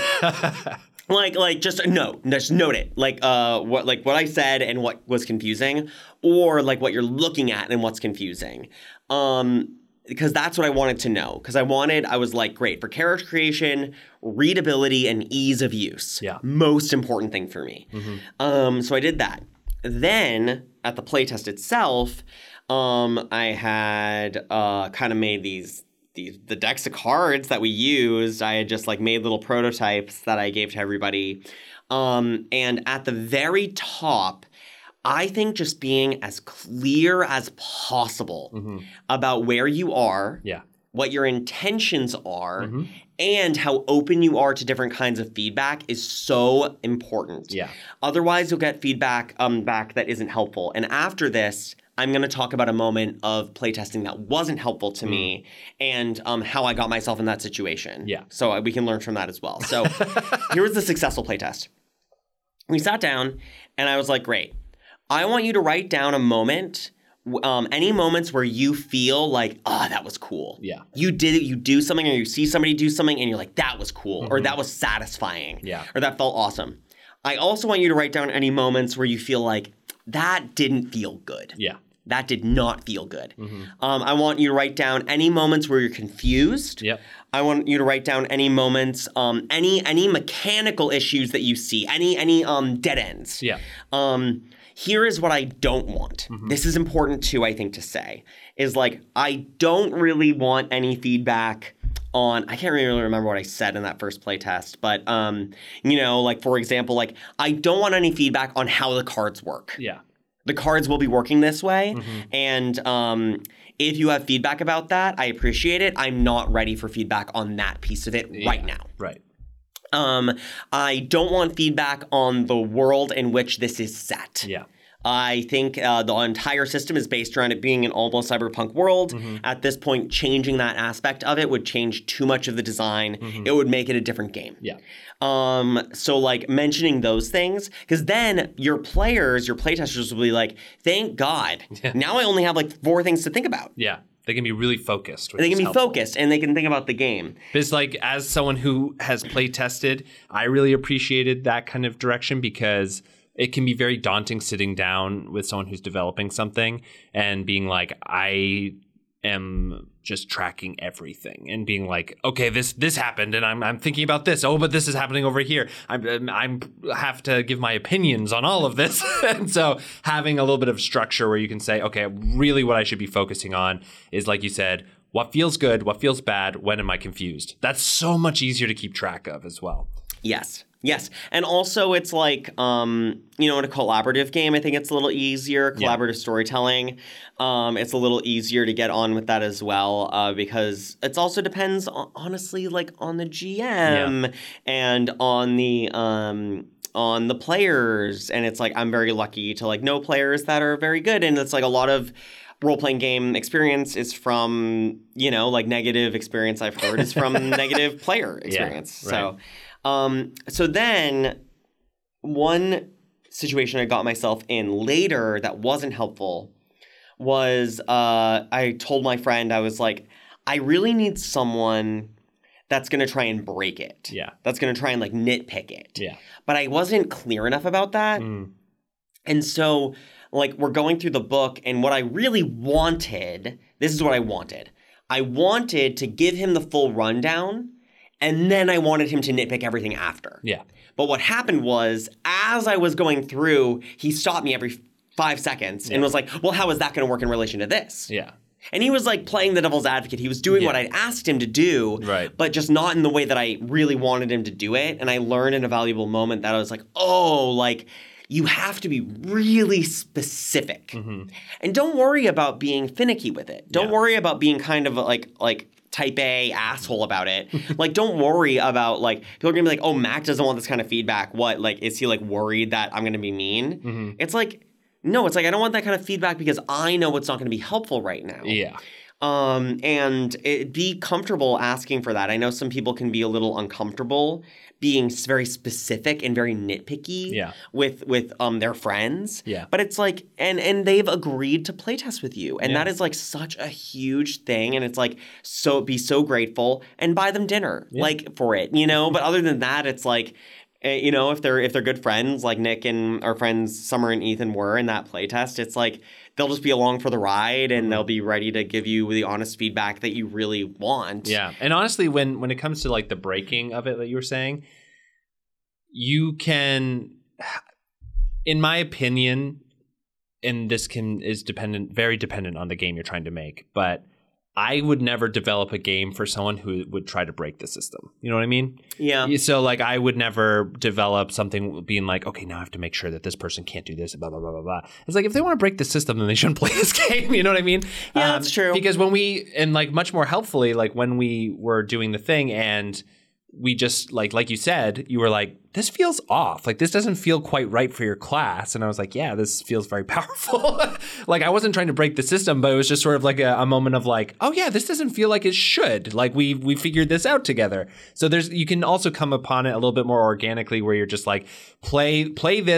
like like just note, just note it. Like uh what like what I said and what was confusing, or like what you're looking at and what's confusing. Um because that's what I wanted to know. Because I wanted, I was like, great, for character creation, readability and ease of use. Yeah. Most important thing for me. Um, so I did that. Then at the playtest itself, um, I had uh, kind of made these these the decks of cards that we used. I had just like made little prototypes that I gave to everybody. Um, and at the very top, I think just being as clear as possible about where you are, Yeah. what your intentions are, and how open you are to different kinds of feedback is so important. Yeah. Otherwise, you'll get feedback um, back that isn't helpful. And after this, I'm going to talk about a moment of playtesting that wasn't helpful to me and um, how I got myself in that situation. Yeah. So uh, we can learn from that as well. So here was the successful playtest. We sat down, and I was like, great. I want you to write down a moment, um, any moments where you feel like, ah, oh, that was cool. Yeah. You did it, you do something, or you see somebody do something, and you're like, that was cool, mm-hmm. or that was satisfying, yeah. or that felt awesome. I also want you to write down any moments where you feel like, that didn't feel good. Yeah. That did not feel good. Mm-hmm. Um, I want you to write down any moments where you're confused. Yep. I want you to write down any moments, um, any any mechanical issues that you see, any any um, dead ends. Yeah. Um, here is what I don't want. Mm-hmm. This is important too, I think, to say, is like I don't really want any feedback on, I can't really remember what I said in that first playtest, but um, you know, like for example, like I don't want any feedback on how the cards work. Yeah. The cards will be working this way, mm-hmm. and um, if you have feedback about that, I appreciate it. I'm not ready for feedback on that piece of it yeah. right now. Right. Um, I don't want feedback on the world in which this is set. Yeah. I think uh, the entire system is based around it being an almost cyberpunk world. Mm-hmm. At this point, changing that aspect of it would change too much of the design. Mm-hmm. It would make it a different game. Yeah. Um, so like mentioning those things, because then your players, your playtesters will be like, thank God. Yeah. Now I only have like four things to think about. Yeah. They can be really focused. Which they can is be helpful. focused and they can think about the game. It's like, as someone who has play tested, I really appreciated that kind of direction because it can be very daunting sitting down with someone who's developing something and being like, I am just tracking everything and being like, okay, this this happened and I'm I'm thinking about this. Oh, but this is happening over here. I'm I'm have to give my opinions on all of this. And so having a little bit of structure where you can say, okay, really what I should be focusing on is, like you said, what feels good, what feels bad, when am I confused? That's so much easier to keep track of as well. Yes. Yes. And also it's like, um, you know, in a collaborative game, I think it's a little easier. Collaborative yeah. storytelling. Um, it's a little easier to get on with that as well uh, because it also depends, on, honestly, like on the G M yeah. and on the um, on the players. And it's like I'm very lucky to like know players that are very good. And it's like a lot of role-playing game experience is from, you know, like negative experience I've heard is from negative player experience. Yeah, right. So... Um, so then one situation I got myself in later that wasn't helpful was uh, I told my friend, I was like, I really need someone that's going to try and break it. Yeah. That's going to try and like nitpick it. Yeah. But I wasn't clear enough about that. Mm. And so like we're going through the book and what I really wanted, this is what I wanted. I wanted to give him the full rundown. And then I wanted him to nitpick everything after. Yeah. But what happened was, as I was going through, he stopped me every five seconds yeah. and was like, well, how is that going to work in relation to this? Yeah. And he was like playing the devil's advocate. He was doing yeah. what I'd asked him to do, right. but just not in the way that I really wanted him to do it. And I learned in a valuable moment that I was like, oh, like, you have to be really specific. Mm-hmm. And don't worry about being finicky with it. Don't yeah. worry about being kind of like like type A asshole about it. Like, don't worry about, like, people are going to be like, oh, Mac doesn't want this kind of feedback. What? Like, is he, like, worried that I'm going to be mean? Mm-hmm. It's like, no, it's like, I don't want that kind of feedback because I know it's not going to be helpful right now. Yeah. Um, and it, be comfortable asking for that. I know some people can be a little uncomfortable being very specific and very nitpicky yeah. with with um their friends. Yeah. But it's like, and and they've agreed to playtest with you. And yeah. that is like such a huge thing. And it's like, so be so grateful and buy them dinner yeah. like for it, you know? But other than that, it's like, you know, if they're if they're good friends like Nick and our friends Summer and Ethan were in that playtest, it's like they'll just be along for the ride and they'll be ready to give you the honest feedback that you really want. Yeah. And honestly, when when it comes to like the breaking of it that you were saying, you can, in my opinion, and this can is dependent, very dependent on the game you're trying to make, but I would never develop a game for someone who would try to break the system. You know what I mean? Yeah. So like I would never develop something being like, okay, now I have to make sure that this person can't do this, blah, blah, blah, blah, blah. It's like if they want to break the system, then they shouldn't play this game. You know what I mean? Yeah, um, that's true. Because when we, and like much more helpfully, like when we were doing the thing and we just like, like you said, you were like, this feels off. Like this doesn't feel quite right for your class. And I was like, yeah, this feels very powerful. Like I wasn't trying to break the system, but it was just sort of like a, a moment of like, oh yeah, this doesn't feel like it should. Like we we figured this out together. So there's you can also come upon it a little bit more organically where you're just like, play play this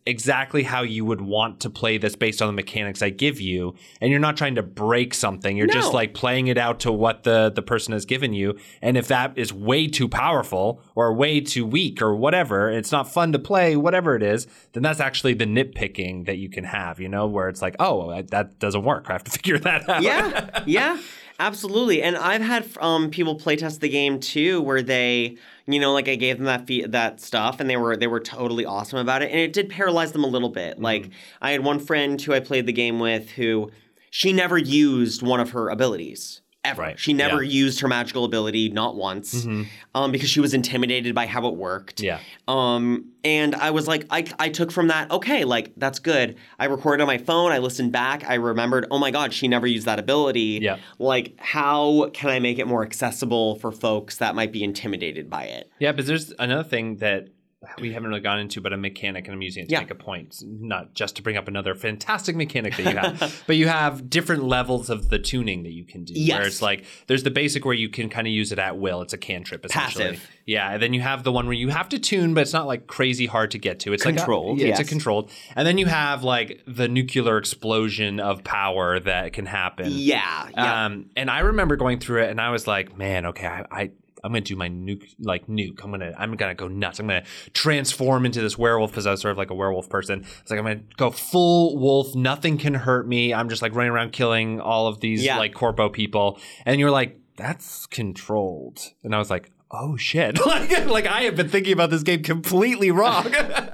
exactly how you would want to play this based on the mechanics I give you, and you're not trying to break something. You're No. just like playing it out to what the the person has given you. And if that is way too powerful or way too weak or whatever, it's not fun to play, whatever it is, then that's actually the nitpicking that you can have, you know, where it's like, oh, that doesn't work. I have to figure that out. Yeah, yeah, absolutely. And I've had um, people playtest the game too, where they, you know, like I gave them that fee- that stuff, and they were they were totally awesome about it, and it did paralyze them a little bit. Mm-hmm. Like I had one friend who I played the game with who she never used one of her abilities. Ever. Right. She never Yeah. used her magical ability, not once, Mm-hmm. um, because she was intimidated by how it worked. Yeah. Um, and I was like, I, I took from that, okay, like, that's good. I recorded on my phone. I listened back. I remembered, oh my God, she never used that ability. Yeah. Like, how can I make it more accessible for folks that might be intimidated by it? Yeah, but there's another thing that we haven't really gone into, but a mechanic, and I'm using it to Yeah. make a point, not just to bring up another fantastic mechanic that you have, but you have different levels of the tuning that you can do. Yes. Where it's like, there's the basic where you can kind of use it at will. It's a cantrip, essentially. Passive. Yeah, and then you have the one where you have to tune, but it's not like crazy hard to get to. It's Controlled, Like a, yeah, It's a yes. controlled. And then you have like the nuclear explosion of power that can happen. Yeah. yeah. Um, and I remember going through it, and I was like, man, okay, I, I I'm gonna do my nuke, like nuke. I'm gonna, I'm gonna go nuts. I'm gonna transform into this werewolf because I was sort of like a werewolf person. It's like I'm gonna go full wolf. Nothing can hurt me. I'm just like running around killing all of these Yeah. like corpo people. And you're like, that's controlled. And I was like, oh shit. like, like I have been thinking about this game completely wrong.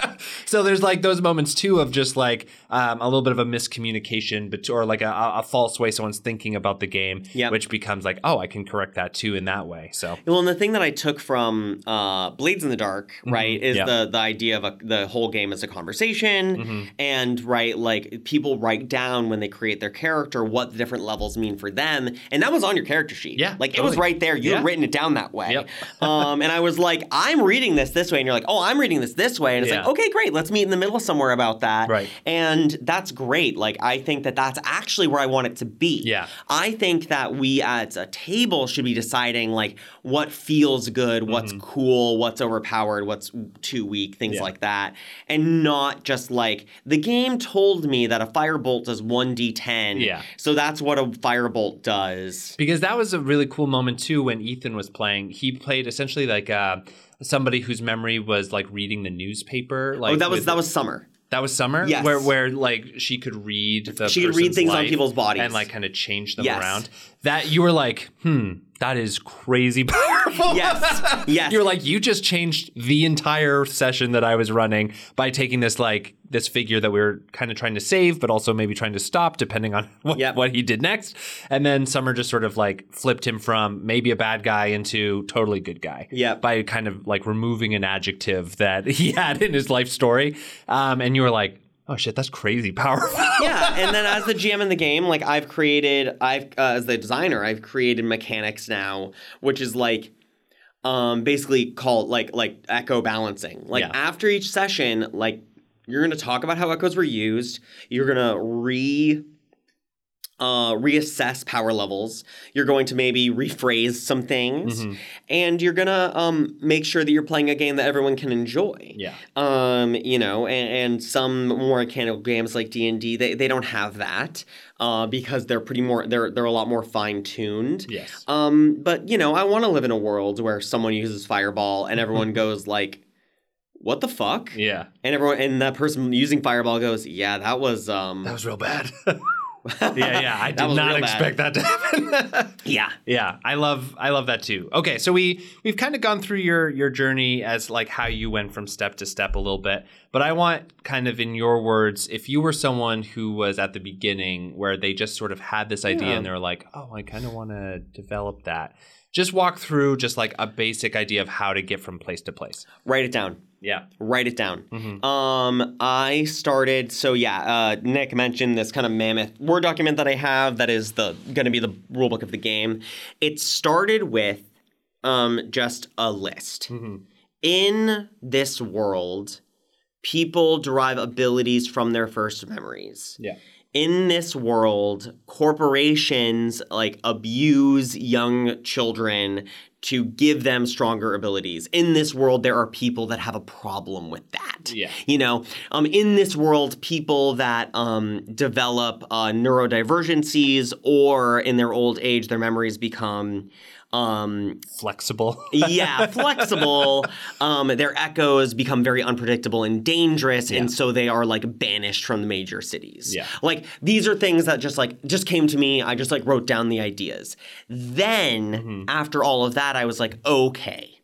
So there's like those moments too of just like um, a little bit of a miscommunication, but or like a, a false way someone's thinking about the game, Yep. which becomes like, oh, I can correct that too in that way. So Well, and the thing that I took from uh, Blades in the Dark, right, is Yeah. the the idea of a, the whole game as a conversation, Mm-hmm. and right, like people write down when they create their character what the different levels mean for them, and that was on your character sheet. Yeah, like it was totally. right there. You Yeah. had written it down that way. Yep. um, and I was like, I'm reading this this way, and you're like, oh, I'm reading this this way, and it's Yeah. like, okay, great, let's meet in the middle somewhere about that. Right. And that's great. Like I think that that's actually where I want it to be. Yeah. I think that we as a table should be deciding like what feels good, what's cool, what's overpowered, what's too weak, things Yeah. like that. And not just like the game told me that a firebolt does one d ten. Yeah. So that's what a firebolt does. because that was a really cool moment too when Ethan was playing. He played essentially like uh, somebody whose memory was like reading the newspaper. Like oh, that was with- that was Summer. That was Summer? Yes. Where where like she could read the She could read person's things on life people's bodies. and like kind of change them Yes. around. That you were like, hmm, that is crazy powerful. Yes. Yes. You were like, you just changed the entire session that I was running by taking this like this figure that we were kind of trying to save, but also maybe trying to stop depending on what, Yep. what he did next. And then Summer just sort of like flipped him from maybe a bad guy into totally good guy. Yep. By kind of like removing an adjective that he had in his life story. Um, and you were like, oh shit, that's crazy powerful. Yeah, and then as the G M in the game, like I've created, I've uh, as the designer, I've created mechanics now, which is like, um, basically called like like echo balancing. Like Yeah. after each session, like you're gonna talk about how echoes were used. You're gonna re. Uh, reassess power levels. You're going to maybe rephrase some things, Mm-hmm. and you're gonna um, make sure that you're playing a game that everyone can enjoy. Yeah. Um, you know, and, and some more mechanical games like D and D, they, they don't have that uh, because they're pretty more they're they're a lot more fine tuned. Yes. Um, but you know, I want to live in a world where someone uses Fireball and everyone goes like, "What the fuck?" Yeah. And everyone and that person using Fireball goes, "Yeah, that was um, That was real bad. yeah, yeah. I That did was not real bad. expect that to happen. yeah." Yeah, I love I love that too. Okay, so we we've kind of gone through your your journey as like how you went from step to step a little bit, but I want kind of in your words, if you were someone who was at the beginning where they just sort of had this idea Yeah. and they're like, "Oh, I kind of want to develop that." Just walk through just like a basic idea of how to get from place to place. Write it down. Yeah. Write it down. Um, I started. So yeah, uh, Nick mentioned this kind of mammoth Word document that I have that is the going to be the rulebook of the game. It started with um, just a list. In this world, people derive abilities from their first memories. Yeah. In this world, corporations like abuse young children to give them stronger abilities. In this world, there are people that have a problem with that. Yeah. You know, um, in this world, people that um, develop uh, neurodivergencies or in their old age, their memories become um, flexible. yeah, flexible. Um, their echoes become very unpredictable and dangerous, Yeah. and so they are like banished from the major cities. Yeah. Like these are things that just like just came to me. I just like wrote down the ideas. Then Mm-hmm. after all of that, I was like, okay,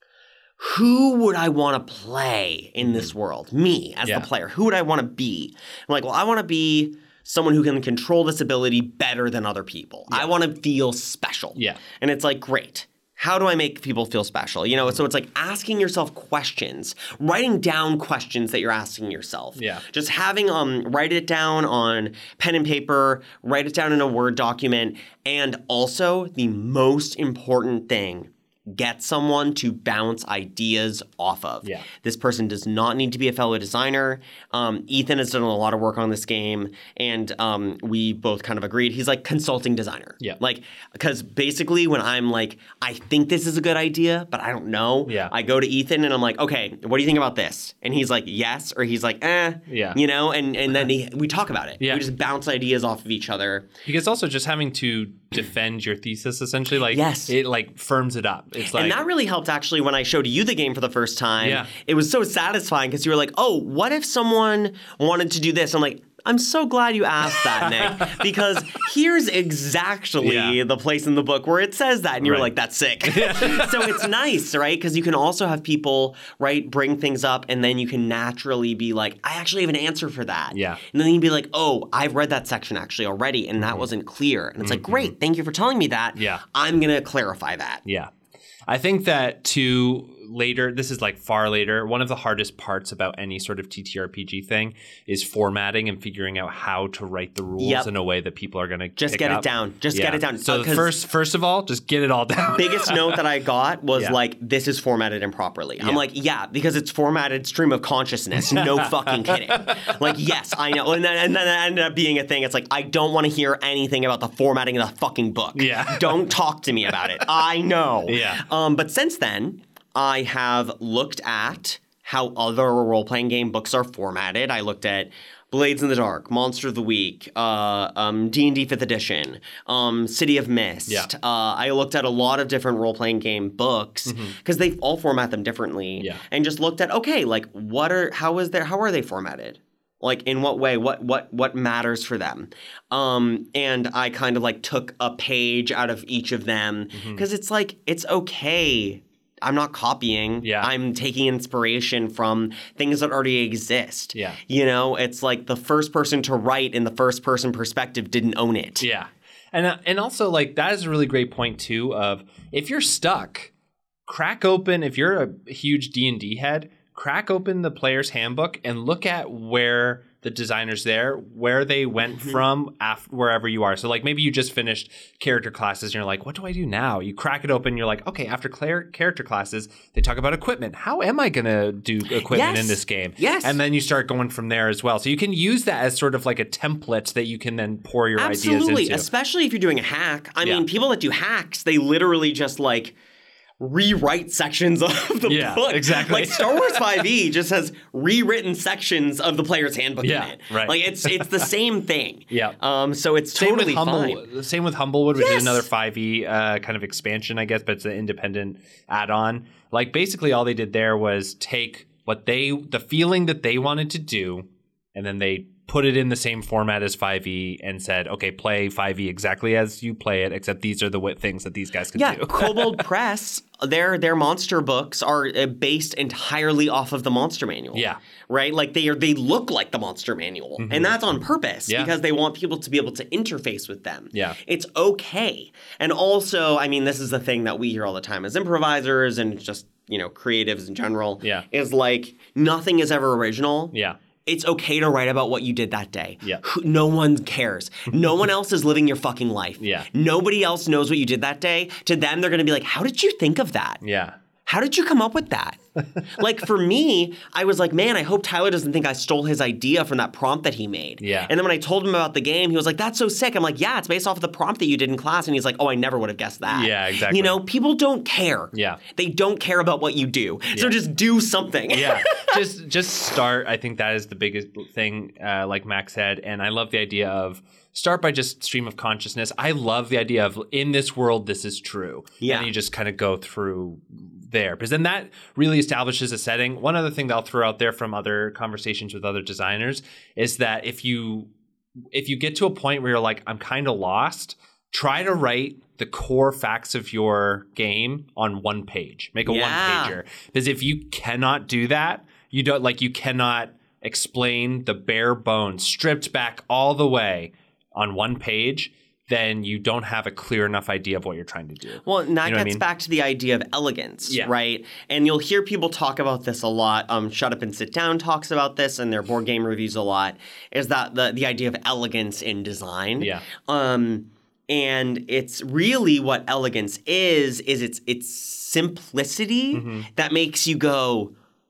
who would I want to play in this world? Me as Yeah. the player. Who would I want to be? I'm like, well, I want to be someone who can control this ability better than other people. I want to feel special. Yeah. And it's like, great. How do I make people feel special? You know, so it's like asking yourself questions, writing down questions that you're asking yourself. Yeah. Just having um write it down on pen and paper, write it down in a Word document, and also the most important thing, get someone to bounce ideas off of. Yeah. This person does not need to be a fellow designer. Um, Ethan has done a lot of work on this game, and um, we both kind of agreed. He's like consulting designer. Yeah. Like, because basically when I'm like, I think this is a good idea, but I don't know. Yeah. I go to Ethan and I'm like, okay, what do you think about this? And he's like, yes, or he's like, eh. Yeah. You know, and, and then he, we talk about it. Yeah. We just bounce ideas off of each other. Because also just having to defend your thesis essentially, like Yes. it like firms it up. It's like and that really helped actually when I showed you the game for the first time. Yeah. It was so satisfying because you were like, oh, what if someone wanted to do this? I'm like, I'm so glad you asked that, Nick, because here's exactly Yeah. the place in the book where it says that. And you were Right. like, that's sick. So it's nice, right? Because you can also have people, right, bring things up and then you can naturally be like, I actually have an answer for that. Yeah. And then you'd be like, oh, I've read that section actually already and that wasn't clear. And it's like, great, thank you for telling me that. Yeah. I'm going to clarify that. Yeah. I think that to later, this is like far later, one of the hardest parts about any sort of T T R P G thing is formatting and figuring out how to write the rules Yep. in a way that people are going to Just get it down. Just get it down. So Uh, the 'cause- first, first of all, just get it all down. Biggest note that I got was Yeah. like, this is formatted improperly. Yeah. I'm like, yeah, because it's formatted stream of consciousness. No fucking kidding. Like, yes, I know. And then, and then it ended up being a thing. It's like, I don't want to hear anything about the formatting of the fucking book. Yeah. Don't talk to me about it. I know. Yeah. Um, but since then, I have looked at how other role-playing game books are formatted. I looked at Blades in the Dark, Monster of the Week, uh, um, D and D fifth Edition, um, City of Mist. Yeah. Uh, I looked at a lot of different role-playing game books because they all format them differently. Yeah. And just looked at, okay, like what are how is there how are they formatted? Like in what way? What what what matters for them? Um, and I kind of like took a page out of each of them because it's like it's okay. I'm not copying. Yeah. I'm taking inspiration from things that already exist. Yeah. You know, it's like the first person to write in the first person perspective didn't own it. Yeah. And uh, and also like that is a really great point too of if you're stuck, crack open if you're a huge D and D head, crack open the player's handbook and look at where the designers there, where they went Mm-hmm. from after wherever you are. So like maybe you just finished character classes and you're like, what do I do now? You crack it open, you're like, okay, after clear character classes, they talk about equipment. How am I going to do equipment Yes. in this game? Yes. And then you start going from there as well. So you can use that as sort of like a template that you can then pour your ideas Absolutely. into. Especially if you're doing a hack. I Yeah. mean, people that do hacks, they literally just like rewrite sections of the Yeah, book. exactly. Like Star Wars five E just has rewritten sections of the player's handbook Yeah, in it. right. Like it's it's the same thing. Yeah. Um. So it's Same totally with Humble. fine. Same with Humblewood, which Yes. is another five E uh, kind of expansion, I guess, but it's an independent add-on. Like basically, all they did there was take what they, the feeling that they wanted to do, and then they put it in the same format as five E and said, okay, play five E exactly as you play it, except these are the w- things that these guys can Yeah, do. Kobold Press, their their monster books are uh, based entirely off of the monster manual. Yeah. Right? Like they are they look like the monster manual. And that's on purpose Yeah. because they want people to be able to interface with them. Yeah. It's okay. And also, I mean, this is the thing that we hear all the time as improvisers and just, you know, creatives in general. Yeah. Is like nothing is ever original. Yeah. It's okay to write about what you did that day. Yeah. Who- No one cares. No one else is living your fucking life. Yeah. Nobody else knows what you did that day. To them, they're going to be like, how did you think of that? Yeah. How did you come up with that? Like for me, I was like, man, I hope Tyler doesn't think I stole his idea from that prompt that he made. Yeah. And then when I told him about the game, he was like, that's so sick. I'm like, yeah, it's based off of the prompt that you did in class. And he's like, oh, I never would have guessed that. Yeah, exactly. You know, people don't care. Yeah. They don't care about what you do. So Yeah. just do something. Yeah, just just start. I think that is the biggest thing, uh, like Max said. And I love the idea of start by just stream of consciousness. I love the idea of in this world, this is true. Yeah. And you just kind of go through there because then that really establishes a setting. One other thing that I'll throw out there from other conversations with other designers is that if you if you get to a point where you're like, I'm kind of lost, try to write the core facts of your game on one page. Make a Yeah. one pager. Because if you cannot do that, you don't like you cannot explain the bare bones, stripped back all the way on one page, then you don't have a clear enough idea of what you're trying to do. Well, and that You know what I gets mean? back to the idea of elegance, Yeah. right? And you'll hear people talk about this a lot. Um, Shut Up and Sit Down talks about this in their board game reviews a lot, is that the, the idea of elegance in design. Yeah. Um, and it's really what elegance is, is it's it's simplicity Mm-hmm. that makes you go,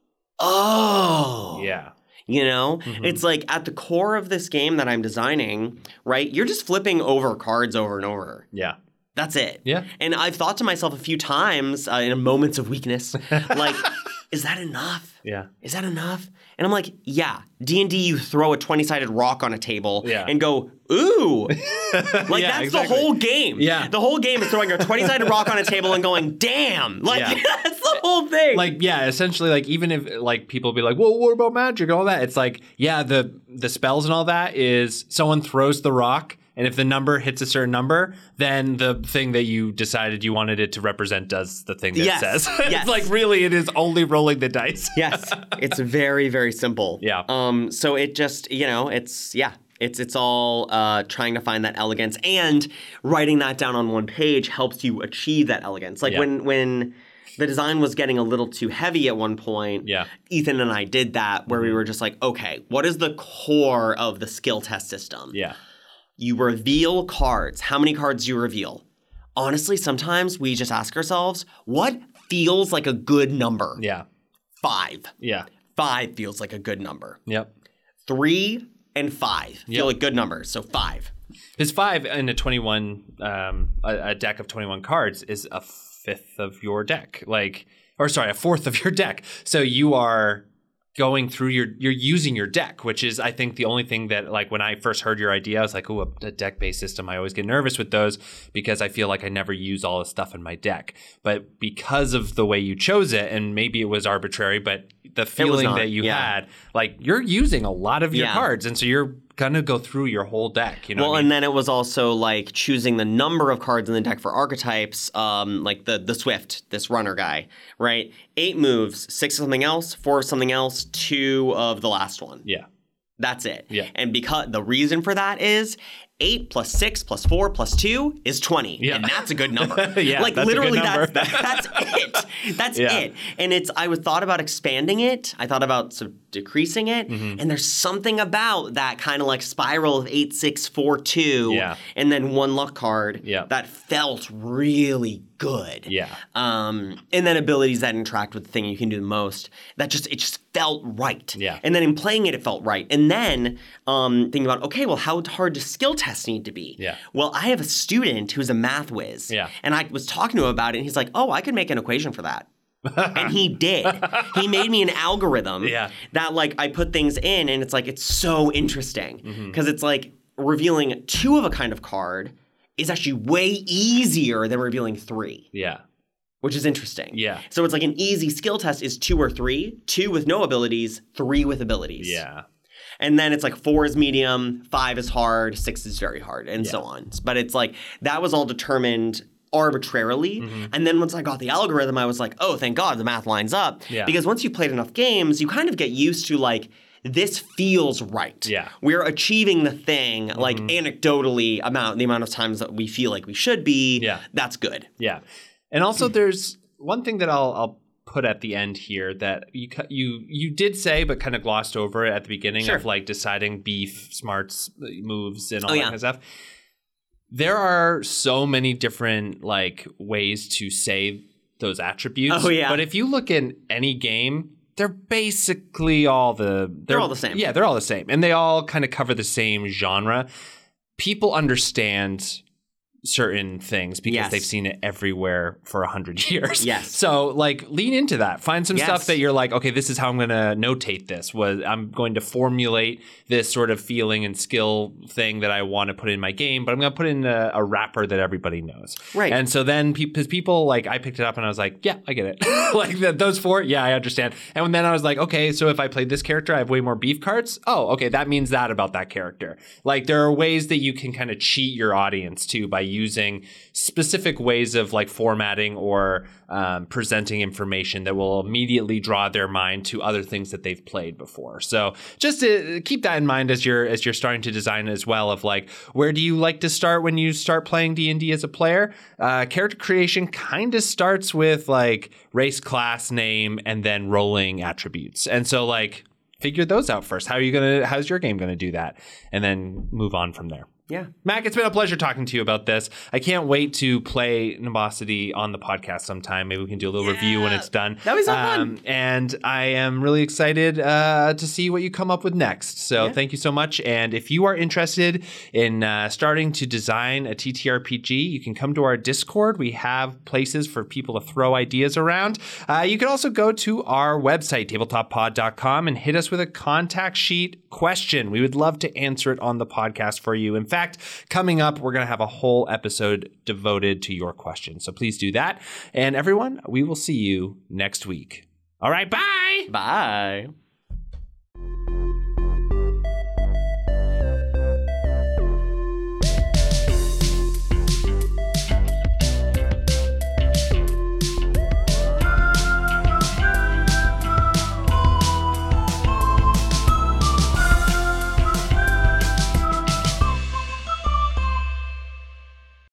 oh. Yeah. You know, Mm-hmm. it's like at the core of this game that I'm designing, right? You're just flipping over cards over and over. Yeah. That's it. Yeah. And I've thought to myself a few times uh, in moments of weakness, like, is that enough? Yeah. Is that enough? And I'm like, yeah. D and D, you throw a twenty-sided rock on a table Yeah. and go, ooh. Like, Yeah, that's exactly. the whole game. Yeah. The whole game is throwing a twenty-sided rock on a table and going, damn. Like, Yeah. that's the whole thing. Like, yeah, essentially, like, even if, like, people be like, well, what about magic and all that? It's like, yeah, the the spells and all that is someone throws the rock, and if the number hits a certain number, then the thing that you decided you wanted it to represent does the thing that Yes. it says. Yes. It's like, really, it is only rolling the dice. Yes, it's very, very simple. Yeah. Um. So it just, you know, it's yeah, it's it's all uh, trying to find that elegance, and writing that down on one page helps you achieve that elegance. Like Yeah. when when the design was getting a little too heavy at one point. Yeah. Ethan and I did that where we were just like, okay, what is the core of the skill test system? Yeah. You reveal cards. How many cards do you reveal? Honestly, sometimes we just ask ourselves, what feels like a good number? Yeah. Five. Yeah. Five feels like a good number. Yep. Three and five Yep. feel like good numbers. So five. Because five in a twenty-one, um, a, a deck of twenty-one cards is a fifth of your deck. Like, or sorry, a fourth of your deck. So you are going through your, you're using your deck, which is, I think, the only thing that, like, when I first heard your idea, I was like, oh, a, a deck-based system. I always get nervous with those because I feel like I never use all the stuff in my deck. But because of the way you chose it, and maybe it was arbitrary, but the feeling not, that you yeah. had, like, you're using a lot of your Yeah. cards. And so you're going to go through your whole deck, you know Well, what I mean? and then it was also like choosing the number of cards in the deck for archetypes, um, like the the Swift, this runner guy, right? Eight moves, six of something else, four of something else, two of the last one. Yeah. That's it. Yeah. And because the reason for that is eight plus six plus four plus two is twenty. Yeah. And that's a good number. Yeah, like that's a good literally number. that's that's it. That's Yeah. it. And it's I was thought about expanding it. I thought about sort of decreasing it. Mm-hmm. And there's something about that kind of like spiral of eight, six, four, two, Yeah. and then one luck card Yeah. that felt really good. Yeah. Um, and then abilities that interact with the thing you can do the most. That just it just felt right. Yeah. And then in playing it, it felt right. And then um, thinking about, okay, well, how hard does skill tests need to be? Yeah. Well, I have a student who's a math whiz. Yeah. And I was talking to him about it, and he's like, oh, I could make an equation for that. And he did. He made me an algorithm Yeah. that like I put things in, and it's like it's so interesting because it's like revealing two of a kind of card is actually way easier than revealing three, Yeah. which is interesting. Yeah. So it's like an easy skill test is two or three, two with no abilities, three with abilities. Yeah. And then it's like four is medium, five is hard, six is very hard, and so on. But it's like that was all determined arbitrarily. Mm-hmm. And then once I got the algorithm, I was like, oh, thank God the math lines up. Yeah. Because once you played enough games, you kind of get used to like, this feels right. Yeah. We're achieving the thing like anecdotally amount the amount of times that we feel like we should be. Yeah. That's good. Yeah. And also there's one thing that I'll I'll put at the end here that you cu- you you did say but kind of glossed over it at the beginning Sure. of like deciding beef, smarts, moves and all Oh, that yeah. kind of stuff. There are so many different like ways to say those attributes. Oh, yeah. But if you look in any game, they're basically all the... They're, They're all the same. Yeah, they're all the same. And they all kind of cover the same genre. People understand certain things because Yes. they've seen it everywhere for a hundred years. Yes. So like lean into that. Find some Yes. stuff that you're like, okay, this is how I'm going to notate this. Was I'm going to formulate this sort of feeling and skill thing that I want to put in my game, but I'm going to put in a, a wrapper that everybody knows. Right. And so then because people like I picked it up and I was like, yeah, I get it. like the, those four, yeah, I understand. And then I was like, okay, so if I played this character, I have way more beef cards. Oh, okay, that means that about that character. Like there are ways that you can kind of cheat your audience too by using specific ways of like formatting or um, presenting information that will immediately draw their mind to other things that they've played before. So just to keep that in mind as you're as you're starting to design as well, of like, where do you like to start when you start playing D and D as a player? Uh, character creation kind of starts with like race, class, name, and then rolling attributes. And so like figure those out first. How are you gonna? How's your game gonna do that? And then move on from there. Yeah. Mac, it's been a pleasure talking to you about this. I can't wait to play Nemosity on the podcast sometime. Maybe we can do a little Yeah. review when it's done. That was so fun. And I am really excited uh, to see what you come up with next. So Yeah. thank you so much. And if you are interested in uh, starting to design a T T R P G, you can come to our Discord. We have places for people to throw ideas around. Uh, you can also go to our website, tabletop pod dot com, and hit us with a contact sheet question. We would love to answer it on the podcast for you. In fact, coming up, we're going to have a whole episode devoted to your questions. So please do that. And everyone, we will see you next week. All right, bye. Bye.